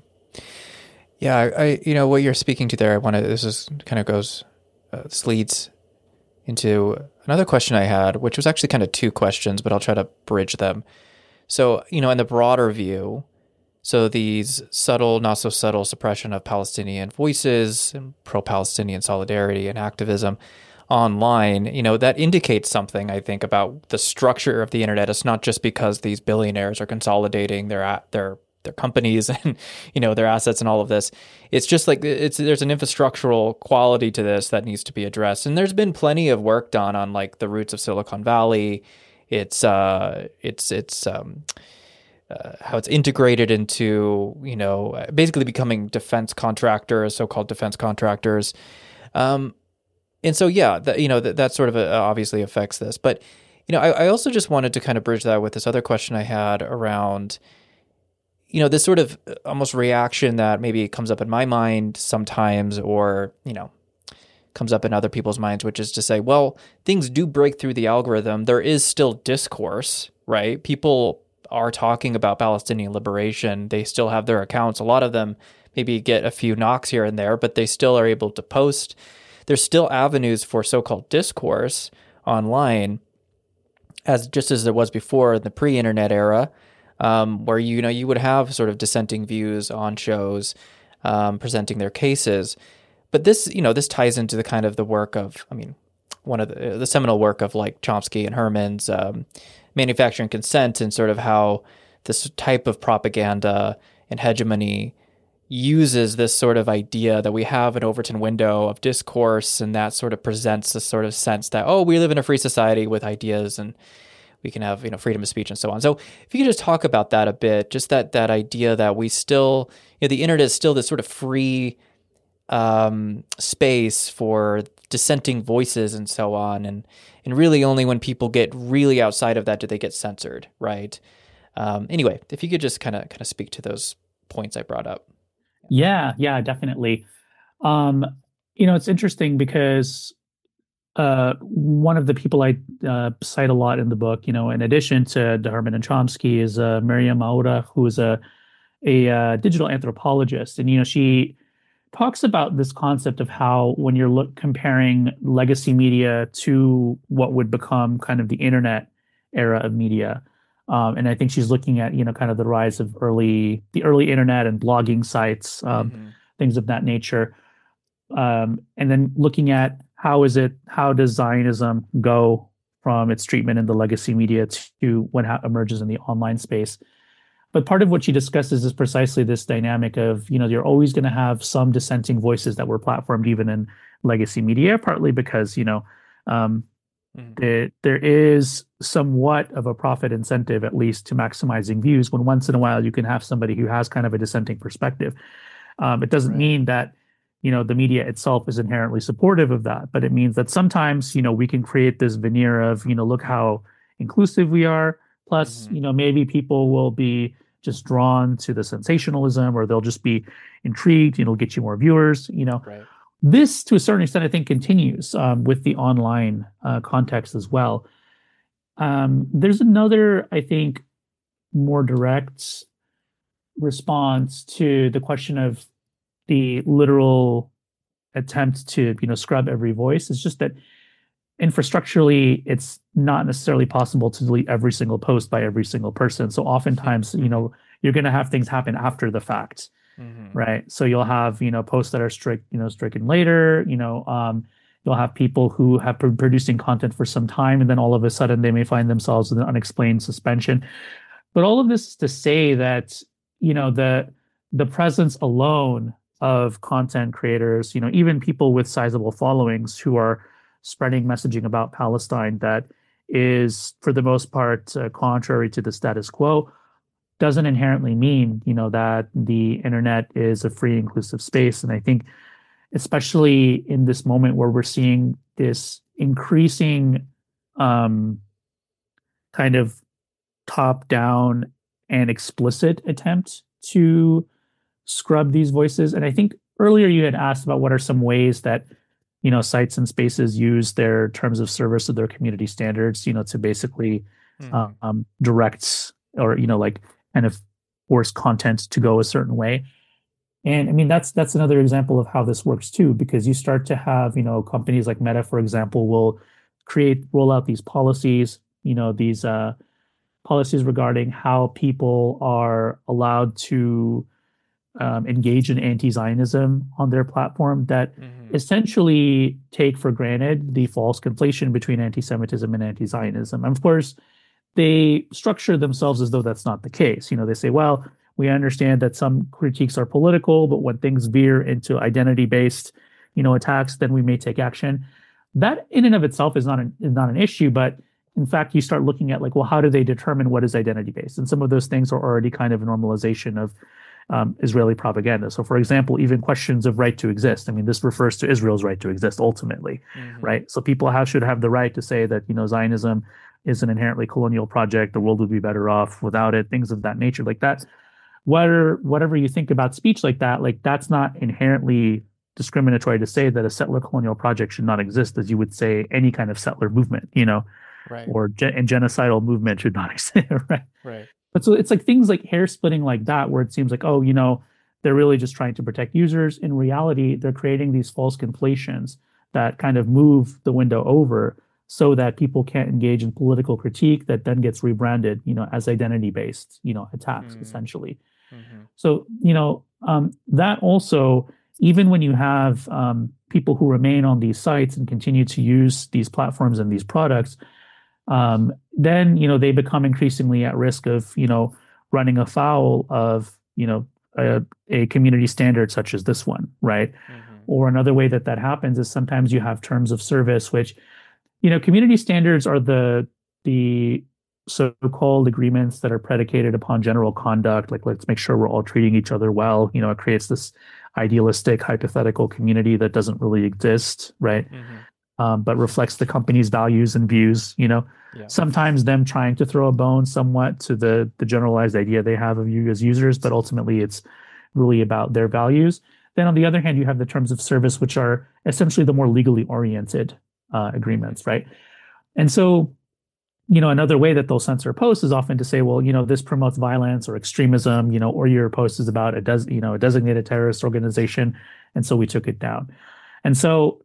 Yeah, I, I you know what you're speaking to there. I want to. This is kind of goes. Uh, this leads into another question I had, which was actually kind of two questions, but I'll try to bridge them. So, you know, in the broader view, so these subtle, not so subtle suppression of Palestinian voices and pro-Palestinian solidarity and activism online, you know, that indicates something, I think, about the structure of the internet. It's not just because these billionaires are consolidating their their their companies and, you know, their assets and all of this. It's just like it's there's an infrastructural quality to this that needs to be addressed. And there's been plenty of work done on like the roots of Silicon Valley. It's uh it's it's um uh, how it's integrated into, you know, basically becoming defense contractors, so-called defense contractors. Um and so yeah, that, you know, that that sort of uh, obviously affects this. But, you know, I, I also just wanted to kind of bridge that with this other question I had around, you know, this sort of almost reaction that maybe comes up in my mind sometimes, or, you know, comes up in other people's minds, which is to say, well, things do break through the algorithm. There is still discourse, right? People are talking about Palestinian liberation. They still have their accounts. A lot of them maybe get a few knocks here and there, but they still are able to post. There's still avenues for so-called discourse online, as just as there was before in the pre-internet era. Um, where, you know, you would have sort of dissenting views on shows, um, presenting their cases. But this, you know, this ties into the kind of the work of, I mean, one of the, the seminal work of like Chomsky and Herman's um, Manufacturing Consent, and sort of how this type of propaganda and hegemony uses this sort of idea that we have an Overton window of discourse, and that sort of presents a sort of sense that, oh, we live in a free society with ideas and we can have, you know, freedom of speech and so on. So if you could just talk about that a bit, just that that idea that we still, you know, the internet is still this sort of free um, space for dissenting voices and so on, and and really only when people get really outside of that do they get censored, right? Um, anyway, if you could just kind of kind of speak to those points I brought up. Yeah, yeah, definitely. Um, you know, it's interesting because Uh, one of the people I uh, cite a lot in the book, you know, in addition to, to Herman and Chomsky, is uh, Maryam Aoura, who is a a uh, digital anthropologist, and you know, she talks about this concept of how when you're look comparing legacy media to what would become kind of the internet era of media, um, and I think she's looking at you know kind of the rise of early the early internet and blogging sites, um, mm-hmm. things of that nature, um, and then looking at how is it, how does Zionism go from its treatment in the legacy media to when it emerges in the online space? But part of what she discusses is precisely this dynamic of, you know, you're always going to have some dissenting voices that were platformed even in legacy media, partly because, you know, um, mm. the, there is somewhat of a profit incentive, at least, to maximizing views, when once in a while you can have somebody who has kind of a dissenting perspective. Um, it doesn't right. mean that you know, the media itself is inherently supportive of that, but it means that sometimes, you know, we can create this veneer of, you know, look how inclusive we are. Plus, mm-hmm. you know, maybe people will be just drawn to the sensationalism, or they'll just be intrigued, you know, get you more viewers, you know. Right. This, to a certain extent, I think continues um, with the online uh, context as well. Um, there's another, I think, more direct response to the question of the literal attempt to, you know, scrub every voice. It's just that infrastructurally, it's not necessarily possible to delete every single post by every single person. So oftentimes, you know, you're going to have things happen after the fact, Mm-hmm. right? So you'll have, you know, posts that are strict, you know, stricken later, you know, um, you'll have people who have been producing content for some time, and then all of a sudden they may find themselves with an unexplained suspension. But all of this is to say that, you know, the the presence alone of content creators, you know, even people with sizable followings who are spreading messaging about Palestine that is, for the most part, uh, contrary to the status quo, doesn't inherently mean, you know, that the internet is a free, inclusive space. And I think, especially in this moment where we're seeing this increasing um, kind of top-down and explicit attempt to scrub these voices. And I think earlier you had asked about what are some ways that, you know, sites and spaces use their terms of service or their community standards, you know, to basically Mm-hmm. um, direct or, you know, like kind of force content to go a certain way. And I mean, that's that's another example of how this works too, because you start to have, you know, companies like Meta, for example, will create, roll out these policies, you know, these uh, policies regarding how people are allowed to um, engage in anti-Zionism on their platform that Mm-hmm. essentially take for granted the false conflation between anti-Semitism and anti-Zionism. And of course, they structure themselves as though that's not the case. You know, they say, well, we understand that some critiques are political, but when things veer into identity-based, you know, attacks, then we may take action. That in and of itself is not an, is not an issue, but in fact, you start looking at like, well, how do they determine what is identity-based? And some of those things are already kind of a normalization of um, Israeli propaganda. So, for example, even questions of right to exist. I mean, this refers to Israel's right to exist ultimately, Mm-hmm. right? So people have, should have the right to say that, you know, Zionism is an inherently colonial project. The world would be better off without it. Things of that nature, like that. Whatever, whatever you think about speech like that, like that's not inherently discriminatory to say that a settler colonial project should not exist, as you would say any kind of settler movement, you know, Right. or gen- and genocidal movement should not exist, right? Right. But so it's like things like hair splitting like that, where it seems like, oh, you know, they're really just trying to protect users. In reality, they're creating these false conflations that kind of move the window over so that people can't engage in political critique that then gets rebranded, you know, as identity-based, you know, attacks, Mm-hmm. essentially. Mm-hmm. So, you know, um, that also, even when you have um, people who remain on these sites and continue to use these platforms and these products, um, then, you know, they become increasingly at risk of, you know, running afoul of, you know, a, a community standard such as this one, right? Mm-hmm. Or another way that that happens is sometimes you have terms of service, which, you know, community standards are the the so-called agreements that are predicated upon general conduct, like let's make sure we're all treating each other well. You know, it creates this idealistic, hypothetical community that doesn't really exist, right? Mm-hmm. Um, but reflects the company's values and views. You know, Yeah. sometimes them trying to throw a bone somewhat to the the generalized idea they have of you as users, but ultimately it's really about their values. Then on the other hand, you have the terms of service, which are essentially the more legally oriented uh, agreements, right? And so, you know, another way that they'll censor posts is often to say, well, you know, this promotes violence or extremism, you know, or your post is about a does, you know, a designated terrorist organization, and so we took it down. And so,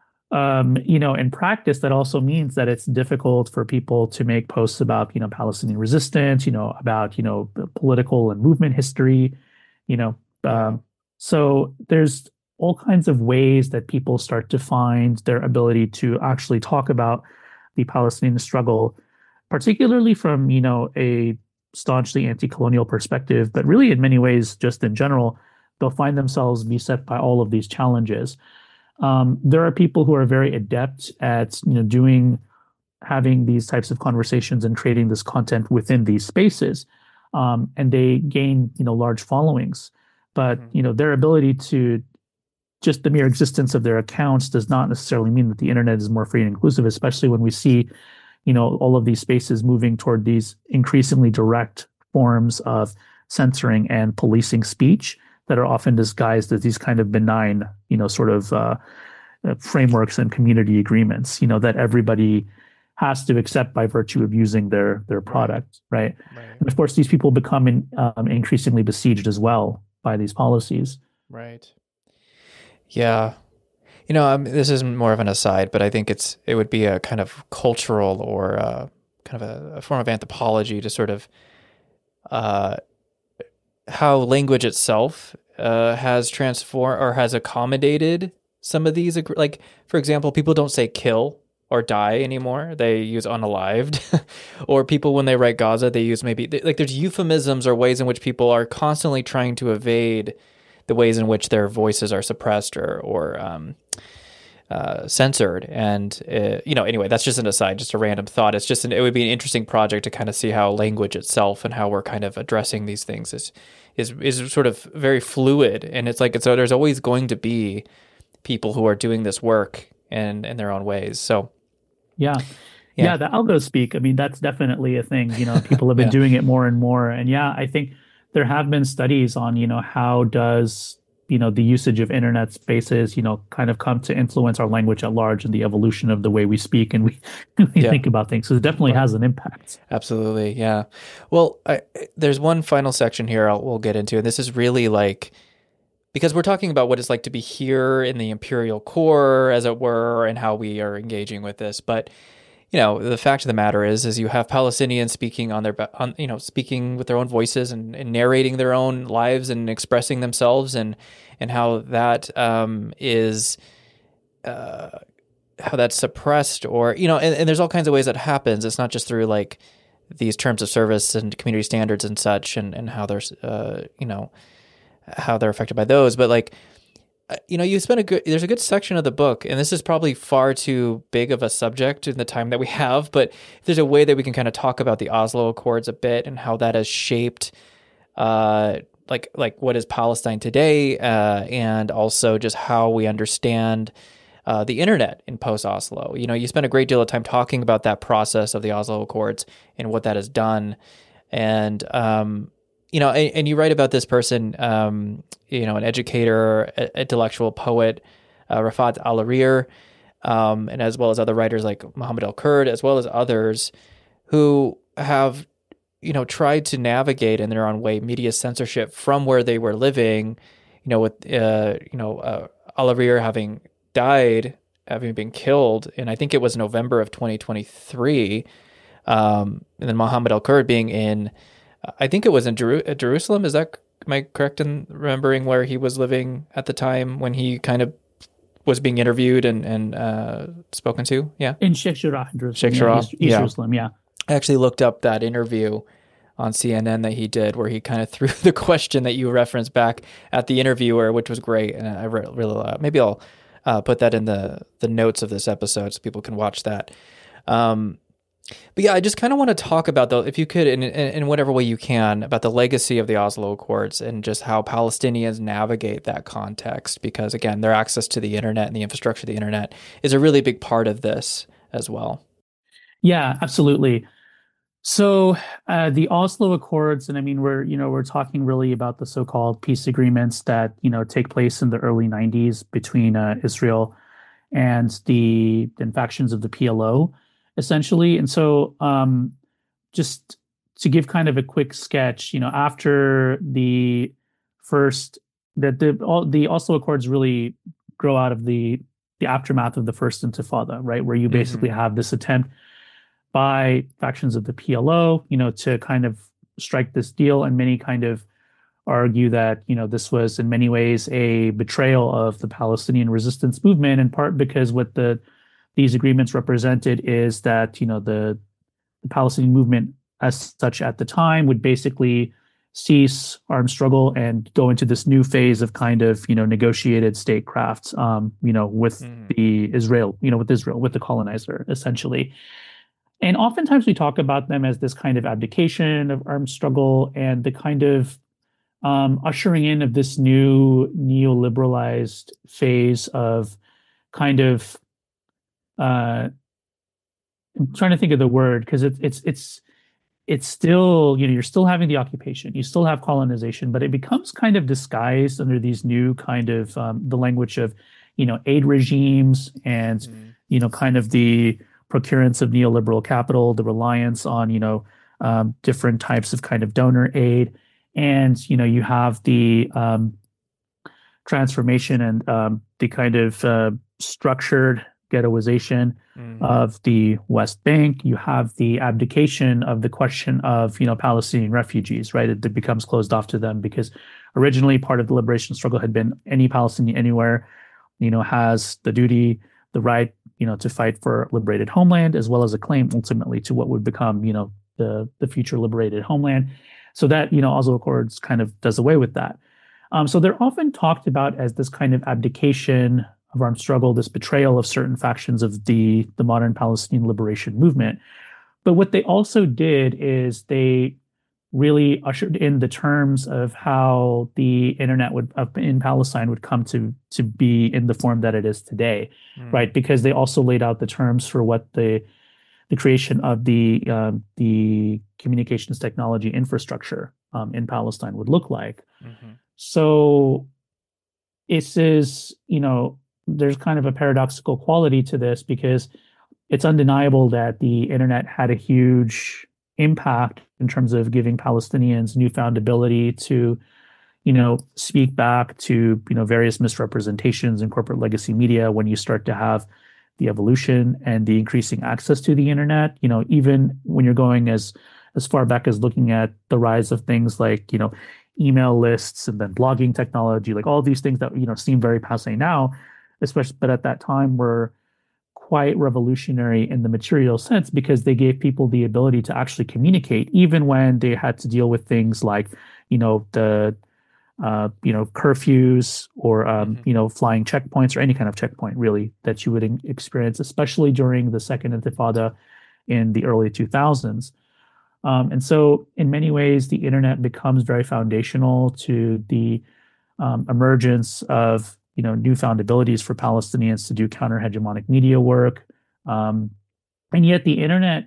um, you know, in practice, that also means that it's difficult for people to make posts about, you know, Palestinian resistance, you know, about, you know, political and movement history, you know. Yeah. Um, so there's all kinds of ways that people start to find their ability to actually talk about the Palestinian struggle, particularly from, you know, a staunchly anti-colonial perspective, but really in many ways, just in general, they'll find themselves beset by all of these challenges. Um, there are people who are very adept at, you know, doing, having these types of conversations and creating this content within these spaces, um, and they gain, you know, large followings. But Mhm. you know, their ability to, just the mere existence of their accounts does not necessarily mean that the internet is more free and inclusive, especially when we see, you know, all of these spaces moving toward these increasingly direct forms of censoring and policing speech that are often disguised as these kind of benign, you know, sort of uh, uh, frameworks and community agreements, you know, that everybody has to accept by virtue of using their their product, right? Right. And of course, these people become in, um, increasingly besieged as well by these policies. Right. Yeah. You know, um, this is more of an aside, but I think it's it would be a kind of cultural or uh, kind of a, a form of anthropology to sort of uh, how language itself uh, has transformed or has accommodated some of these. Like, for example, people don't say kill or die anymore. They use unalived. Or people, when they write Gaza, they use maybe, like, there's euphemisms or ways in which people are constantly trying to evade the ways in which their voices are suppressed or, or um, uh, censored. And, uh, you know, anyway, that's just an aside, just a random thought. It's just, an, it would be an interesting project to kind of see how language itself and how we're kind of addressing these things is, is, is sort of very fluid. And it's like, it's, so there's always going to be people who are doing this work in, in their own ways. So, yeah. Yeah. Yeah, the algo speak. I mean, that's definitely a thing. You know, people have been Yeah. doing it more and more. And yeah, I think there have been studies on, you know, how does, you know, the usage of internet spaces, you know, kind of come to influence our language at large and the evolution of the way we speak and we, we Yeah. think about things. So it definitely has an impact. Absolutely. Yeah. Well, I, there's one final section here I'll, we'll get into, and this is really like, because we're talking about what it's like to be here in the imperial core, as it were, and how we are engaging with this. But, you know, the fact of the matter is, is you have Palestinians speaking on their, on, you know, speaking with their own voices and, and narrating their own lives and expressing themselves, and and how that um, is, uh, how that's suppressed, or, you know, and, and there's all kinds of ways that happens. It's not just through like these terms of service and community standards and such, and and how there's, uh, you know, how they're affected by those. But like, you know, you spend a good, there's a good section of the book, and this is probably far too big of a subject in the time that we have, but if there's a way that we can kind of talk about the Oslo Accords a bit and how that has shaped, uh, like, like what is Palestine today, uh, and also just how we understand uh, the internet in post-Oslo. You know, you spend a great deal of time talking about that process of the Oslo Accords and what that has done. And, um, you know, and, and you write about this person, um, you know, an educator, a, intellectual poet, uh, Rafat Al-Arir, um, and as well as other writers like Muhammad El-Kurd, as well as others who have, you know, tried to navigate in their own way media censorship from where they were living, you know, with, uh, you know, uh, Al-Arir having died, having been killed, and I think it was November of twenty twenty-three, um, and then Muhammad El-Kurd being in, I think it was in Jeru- Jerusalem. Is that, am I correct in remembering where he was living at the time when he kind of was being interviewed and, and uh, spoken to? Yeah. In Sheikh Jarrah, Jerusalem. Sheikh yeah, Jarrah, East, East yeah. Jerusalem, yeah. I actually looked up that interview on C N N that he did, where he kind of threw the question that you referenced back at the interviewer, which was great. And I re- really, uh, maybe I'll uh, put that in the, the notes of this episode so people can watch that. Um, But yeah, I just kind of want to talk about, though, if you could, in, in, in whatever way you can, about the legacy of the Oslo Accords and just how Palestinians navigate that context. Because again, their access to the internet and the infrastructure of the internet is a really big part of this as well. Yeah, absolutely. So uh, the Oslo Accords, and I mean, we're, you know, we're talking really about the so-called peace agreements that, you know, take place in the early nineties between uh, Israel and the, the factions of the P L O, essentially. And so um, just to give kind of a quick sketch, you know, after the first, that the all the Oslo Accords really grow out of the the aftermath of the first Intifada, right? Where you basically mm-hmm. have this attempt by factions of the P L O, you know, to kind of strike this deal, and many kind of argue that, you know, this was in many ways a betrayal of the Palestinian resistance movement, in part because what the these agreements represented is that, you know, the, the Palestinian movement as such at the time would basically cease armed struggle and go into this new phase of kind of, you know, negotiated statecraft, um, you know, with mm. the Israel, you know, with Israel, with the colonizer, essentially. And oftentimes we talk about them as this kind of abdication of armed struggle and the kind of um, ushering in of this new neoliberalized phase of kind of, uh, I'm trying to think of the word, because it's it's it's it's still, you know, you're still having the occupation, you still have colonization, but it becomes kind of disguised under these new kind of um, the language of, you know, aid regimes and, mm. you know, kind of the procurance of neoliberal capital, the reliance on, you know, um, different types of kind of donor aid. And, you know, you have the um, transformation and um, the kind of uh, structured ghettoization Mm-hmm. of the West Bank. You have the abdication of the question of, you know, Palestinian refugees, right? It, it becomes closed off to them because originally part of the liberation struggle had been any Palestinian anywhere, you know, has the duty, the right, you know, to fight for liberated homeland, as well as a claim ultimately to what would become, you know, the the future liberated homeland. So that, you know, Oslo Accords kind of does away with that. Um, so they're often talked about as this kind of abdication of armed struggle, this betrayal of certain factions of the the modern Palestinian liberation movement. But what they also did is they really ushered in the terms of how the internet would uh, in Palestine would come to to be in the form that it is today, Mm-hmm. right? Because they also laid out the terms for what the the creation of the um, the communications technology infrastructure um, in Palestine would look like. Mm-hmm. So this is, you know, there's kind of a paradoxical quality to this because it's undeniable that the internet had a huge impact in terms of giving Palestinians newfound ability to, you know, speak back to, you know, various misrepresentations in corporate legacy media when you start to have the evolution and the increasing access to the internet, you know, even when you're going as as far back as looking at the rise of things like, you know, email lists and then blogging technology, like all these things that, you know, seem very passe now, especially, but at that time were quite revolutionary in the material sense because they gave people the ability to actually communicate, even when they had to deal with things like, you know, the, uh, you know, curfews or, um, Mm-hmm. you know, flying checkpoints or any kind of checkpoint really that you would in- experience, especially during the Second Intifada in the early two thousands. Um, and so, in many ways, the internet becomes very foundational to the um, emergence of, you know, newfound abilities for Palestinians to do counter-hegemonic media work. Um, and yet, the internet,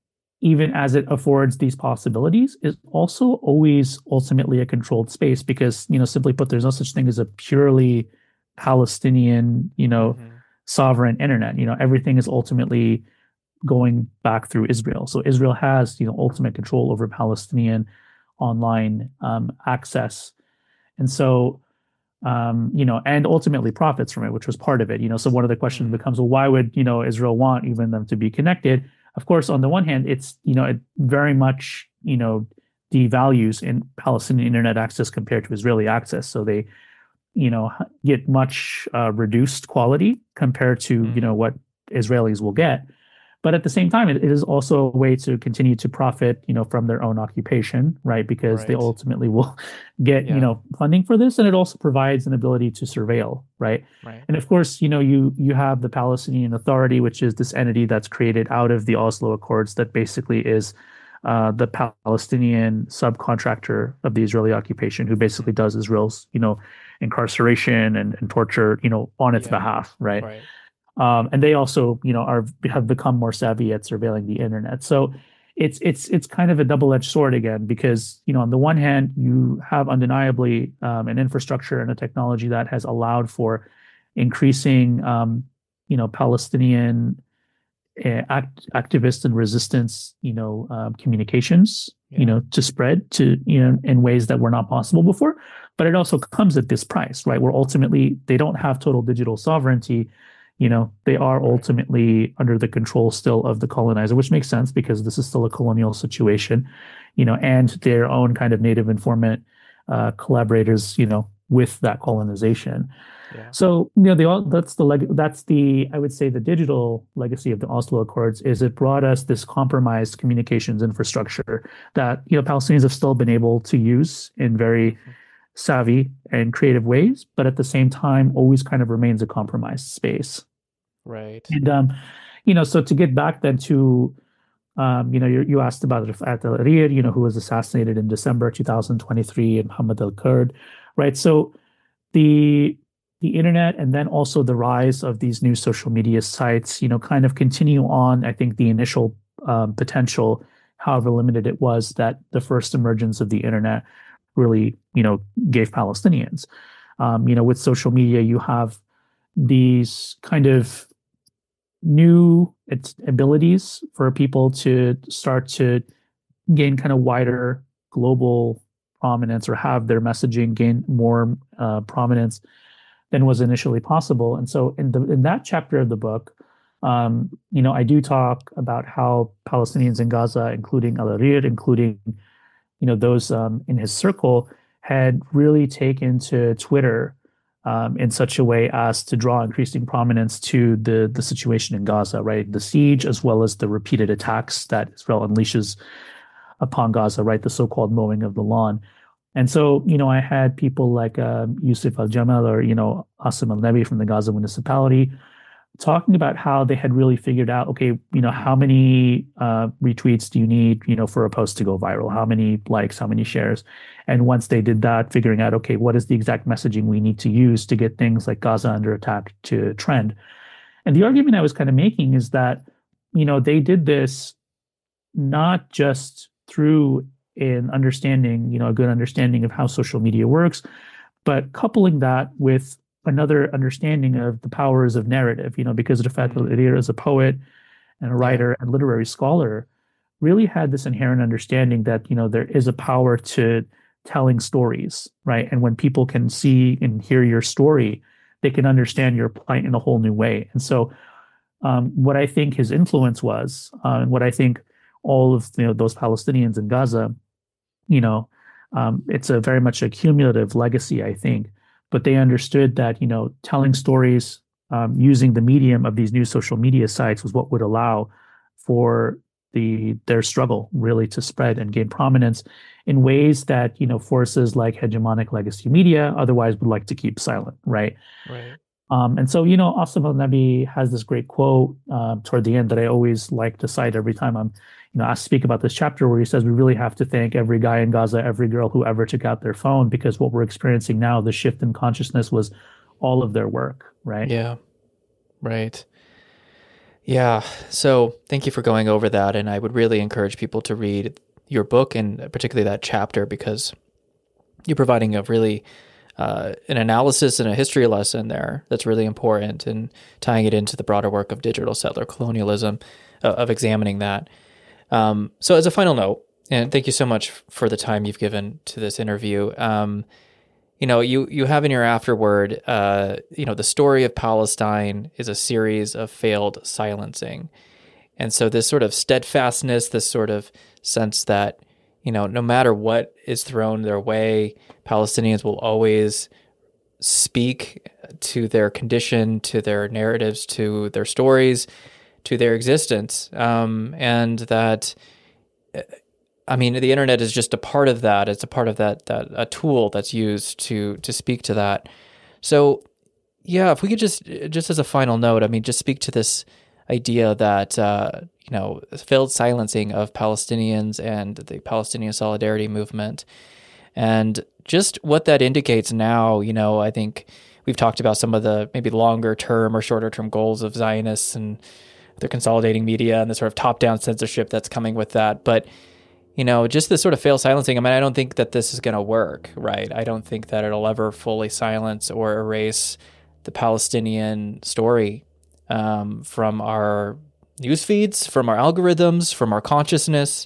even as it affords these possibilities, is also always ultimately a controlled space because, you know, simply put, there's no such thing as a purely Palestinian, you know, Mm-hmm. sovereign internet. You know, everything is ultimately going back through Israel. So Israel has, you know, ultimate control over Palestinian online um, access. And so, um, you know, and ultimately profits from it, which was part of it. You know, so one of the questions Mm-hmm. becomes, well, why would, you know, Israel want even them to be connected? Of course, on the one hand, it's, you know, it very much, you know, devalues in Palestinian internet access compared to Israeli access. So they, you know, get much uh, reduced quality compared to, you Mm-hmm. know, what Israelis will get. But at the same time, it, it is also a way to continue to profit, you know, from their own occupation, right? Because they Right. ultimately will get, you Yeah. know, funding for this, and it also provides an ability to surveil, right? Right. And of course, you know, you you have the Palestinian Authority, which is this entity that's created out of the Oslo Accords that basically is uh, the Palestinian subcontractor of the Israeli occupation, who Mm-hmm. basically does Israel's, you know, incarceration and, and torture, you know, on its Yeah. behalf, right? Right. Um, and they also, you know, are have become more savvy at surveilling the internet. So it's it's it's kind of a double-edged sword again, because, you know, on the one hand, you have undeniably um, an infrastructure and a technology that has allowed for increasing, um, you know, Palestinian uh, act, activist and resistance, you know, um, communications, you Yeah. know, to spread to, you know, in ways that were not possible before. But it also comes at this price, right? Where ultimately they don't have total digital sovereignty. You know, they are Right. ultimately under the control still of the colonizer, which makes sense because this is still a colonial situation, you know, and their own kind of native informant uh, collaborators, you know, with that colonization. Yeah. So, you know, the that's the leg that's the I would say the digital legacy of the Oslo Accords is it brought us this compromised communications infrastructure that, you know, Palestinians have still been able to use in very Mm-hmm. savvy and creative ways, but at the same time always kind of remains a compromised space. Right. And um, you know, so to get back then to um, you know, you, you asked about Rifat al-Hariri, you know, who was assassinated in December two thousand twenty-three, and Muhammad al-Kurd, right? So the the internet and then also the rise of these new social media sites, you know, kind of continue on, I think, the initial um, potential, however limited it was, that the first emergence of the internet really, you know, gave Palestinians. Um, you know, with social media, you have these kind of new its abilities for people to start to gain kind of wider global prominence or have their messaging gain more uh, prominence than was initially possible. And so in the in that chapter of the book, Um, you know, I do talk about how Palestinians in Gaza, including Al Arir, including, you know, those um, in his circle, had really taken to Twitter um, in such a way as to draw increasing prominence to the the situation in Gaza, right? The siege, as well as the repeated attacks that Israel unleashes upon Gaza, right? The so-called mowing of the lawn. And so, you know, I had people like uh, Yusuf Al-Jamal or, you know, Asim Al-Nabi from the Gaza municipality talking about how they had really figured out, okay, you know, how many uh, retweets do you need, you know, for a post to go viral? How many likes, how many shares? And once they did that, figuring out, okay, what is the exact messaging we need to use to get things like Gaza under attack to trend? And the argument I was kind of making is that, you know, they did this not just through an understanding, you know, a good understanding of how social media works, but coupling that with another understanding of the powers of narrative, you know, because Rafat Al-Arir as a poet and a writer and literary scholar really had this inherent understanding that, you know, there is a power to telling stories, right? And when people can see and hear your story, they can understand your plight in a whole new way. And so um, what I think his influence was, uh, and what I think all of, you know, those Palestinians in Gaza, you know, um, it's a very much a cumulative legacy, I think. But they understood that, you know, telling stories um, using the medium of these new social media sites was what would allow for the their struggle really to spread and gain prominence in ways that, you know, forces like hegemonic legacy media otherwise would like to keep silent, right? Right. Um, and so, you know, Asim al-Nabi has this great quote uh, toward the end that I always like to cite every time I'm, you know, I speak about this chapter where he says we really have to thank every guy in Gaza, every girl who ever took out their phone, because what we're experiencing now, the shift in consciousness, was all of their work, right? Yeah, right. Yeah. So thank you for going over that. And I would really encourage people to read your book and particularly that chapter because you're providing a really uh, an analysis and a history lesson there that's really important and tying it into the broader work of digital settler colonialism, uh, of examining that. Um, so as a final note, and thank you so much for the time you've given to this interview. Um, you know, you, you have in your afterword, uh, you know, the story of Palestine is a series of failed silencing. And so this sort of steadfastness, this sort of sense that, you know, no matter what is thrown their way, Palestinians will always speak to their condition, to their narratives, to their stories, to their existence. Um, and that, I mean, the internet is just a part of that. It's a part of that, that a tool that's used to to speak to that. So, yeah, if we could just, just as a final note, I mean, just speak to this idea that, uh, you know, failed silencing of Palestinians and the Palestinian solidarity movement. And just what that indicates now, you know, I think we've talked about some of the maybe longer term or shorter term goals of Zionists and their consolidating media and the sort of top-down censorship that's coming with that. But, you know, just this sort of failed silencing, I mean, I don't think that this is going to work, right? I don't think that it'll ever fully silence or erase the Palestinian story um, from our news feeds, from our algorithms, from our consciousness.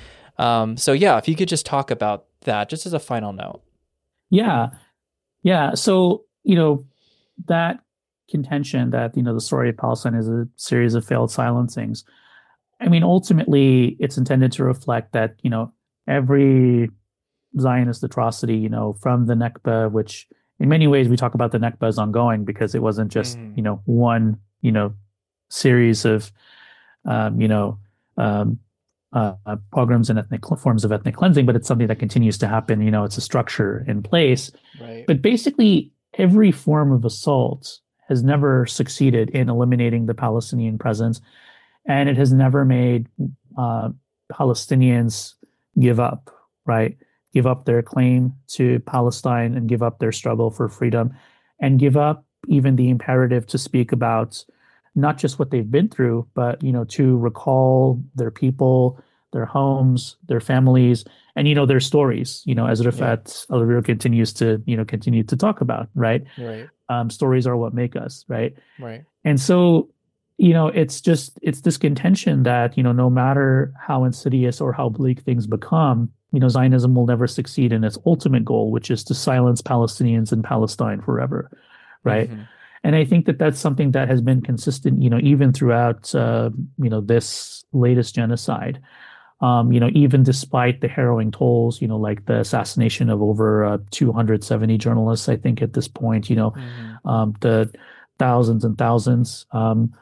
Um, so, yeah, if you could just talk about that just as a final note. Yeah. Yeah. So, you know, that contention that, you know, the story of Palestine is a series of failed silencings. I mean, ultimately, it's intended to reflect that, you know, every Zionist atrocity, you know, from the Nakba, which in many ways we talk about the Nakba as ongoing because it wasn't just, mm. you know, one, you know, series of, um, you know, um, uh, pogroms and ethnic forms of ethnic cleansing, but it's something that continues to happen. You know, it's a structure in place. Right. But basically, every form of assault has never succeeded in eliminating the Palestinian presence. And it has never made uh, Palestinians give up, right? Give up their claim to Palestine and give up their struggle for freedom and give up even the imperative to speak about not just what they've been through, but, you know, to recall their people, their homes, their families, and, you know, their stories, you know, as Rafat yeah. Al-Arir continues to, you know, continue to talk about, right? Right. Um, stories are what make us, right? Right. And so, you know, it's just, it's this contention that, you know, no matter how insidious or how bleak things become, you know, Zionism will never succeed in its ultimate goal, which is to silence Palestinians in Palestine forever, right? Mm-hmm. And I think that that's something that has been consistent, you know, even throughout, uh, you know, this latest genocide. Um, you know, even despite the harrowing tolls, you know, like the assassination of over uh, two hundred seventy journalists, I think at this point, you know, mm-hmm. um, the thousands and thousands um,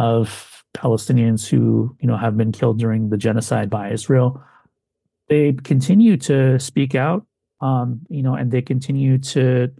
of Palestinians who, you know, have been killed during the genocide by Israel, they continue to speak out, um, you know, and they continue to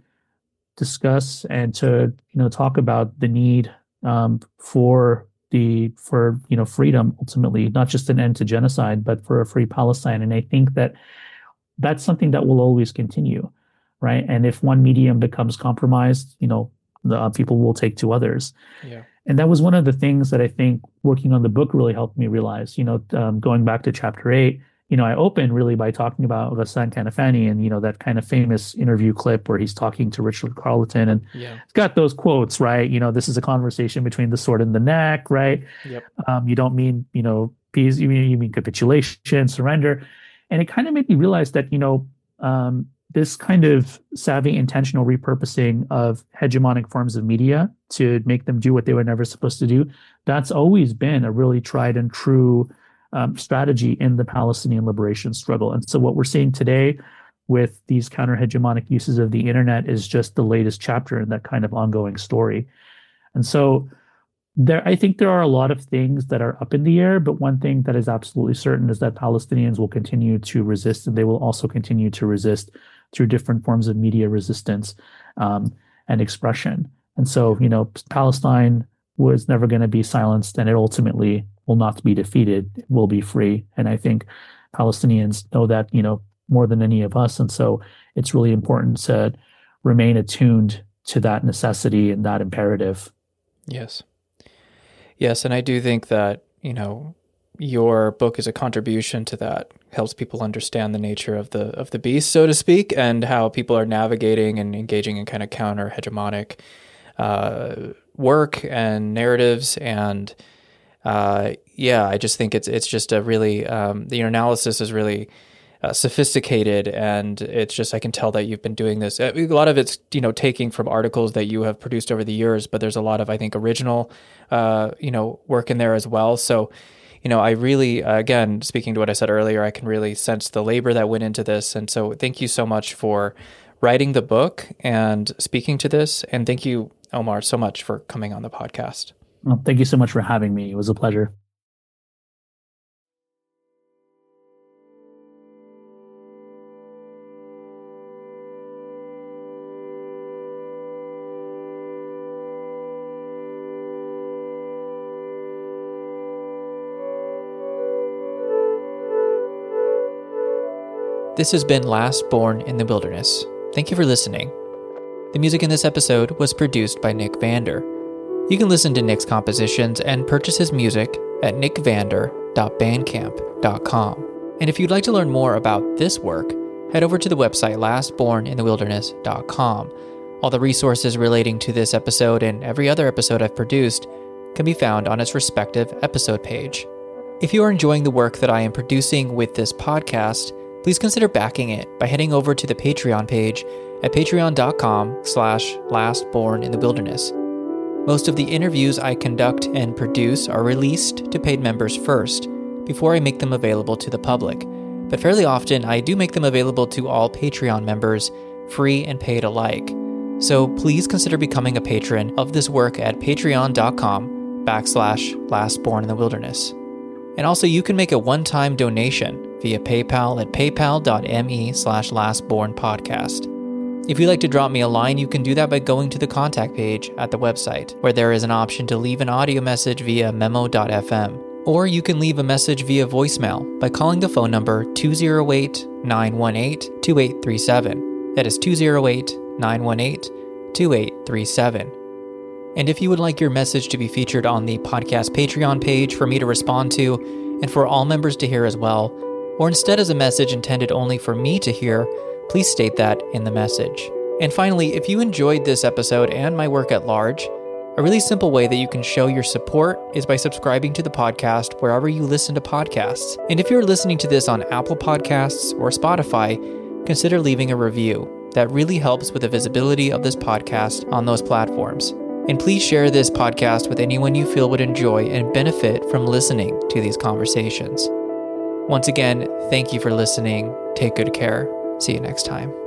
discuss and to, you know, talk about the need um, for the for you know freedom, ultimately, not just an end to genocide, but for a free Palestine. And I think that that's something that will always continue, right? And if one medium becomes compromised, you know, the uh, people will take to others. Yeah. And that was one of the things that I think working on the book really helped me realize. You know, um, going back to chapter eight, you know, I open really by talking about Ghassan Kanafani and, you know, that kind of famous interview clip where he's talking to Richard Carleton, and yeah. it's got those quotes, right? You know, this is a conversation between the sword and the neck, right? Yep. Um, you don't mean, you know, peace, you mean, you mean capitulation, surrender. And it kind of made me realize that, you know, um, this kind of savvy, intentional repurposing of hegemonic forms of media to make them do what they were never supposed to do, that's always been a really tried and true Um, strategy in the Palestinian liberation struggle. And so what we're seeing today with these counter-hegemonic uses of the internet is just the latest chapter in that kind of ongoing story. And so there, I think there are a lot of things that are up in the air, but one thing that is absolutely certain is that Palestinians will continue to resist, and they will also continue to resist through different forms of media resistance um, and expression. And so, you know, Palestine was never going to be silenced, and it ultimately will not be defeated. It will be free. And I think Palestinians know that, you know, more than any of us. And so it's really important to remain attuned to that necessity and that imperative. Yes. Yes. And I do think that, you know, your book is a contribution to that, helps people understand the nature of the of the beast, so to speak, and how people are navigating and engaging in kind of counter hegemonic uh, work and narratives. And uh, yeah, I just think it's it's just a really um, your analysis is really uh, sophisticated, and it's just I can tell that you've been doing this. A lot of it's you know taking from articles that you have produced over the years, but there's a lot of I think original uh, you know work in there as well. So. You know, I really, uh, again, speaking to what I said earlier, I can really sense the labor that went into this. And so thank you so much for writing the book and speaking to this. And thank you, Omar, so much for coming on the podcast. Well, thank you so much for having me. It was a pleasure. This has been Last Born in the Wilderness. Thank you for listening. The music in this episode was produced by Nick Vander. You can listen to Nick's compositions and purchase his music at nick vander dot bandcamp dot com. And if you'd like to learn more about this work, head over to the website last born in the wilderness dot com. All the resources relating to this episode and every other episode I've produced can be found on its respective episode page. If you are enjoying the work that I am producing with this podcast, please consider backing it by heading over to the Patreon page at patreon dot com slash last born in the wilderness. Most of the interviews I conduct and produce are released to paid members first, before I make them available to the public. But fairly often, I do make them available to all Patreon members, free and paid alike. So please consider becoming a patron of this work at patreon dot com backslash last born in the wilderness. And also, you can make a one-time donation via PayPal at paypal dot me slash lastbornpodcast. If you'd like to drop me a line, you can do that by going to the contact page at the website, where there is an option to leave an audio message via memo dot f m. Or you can leave a message via voicemail by calling the phone number two oh eight, nine one eight, two eight three seven. That is two oh eight, nine one eight, two eight three seven. And if you would like your message to be featured on the podcast Patreon page for me to respond to, and for all members to hear as well, or instead as a message intended only for me to hear, please state that in the message. And finally, if you enjoyed this episode and my work at large, a really simple way that you can show your support is by subscribing to the podcast wherever you listen to podcasts. And if you're listening to this on Apple Podcasts or Spotify, consider leaving a review. That really helps with the visibility of this podcast on those platforms. And please share this podcast with anyone you feel would enjoy and benefit from listening to these conversations. Once again, thank you for listening. Take good care. See you next time.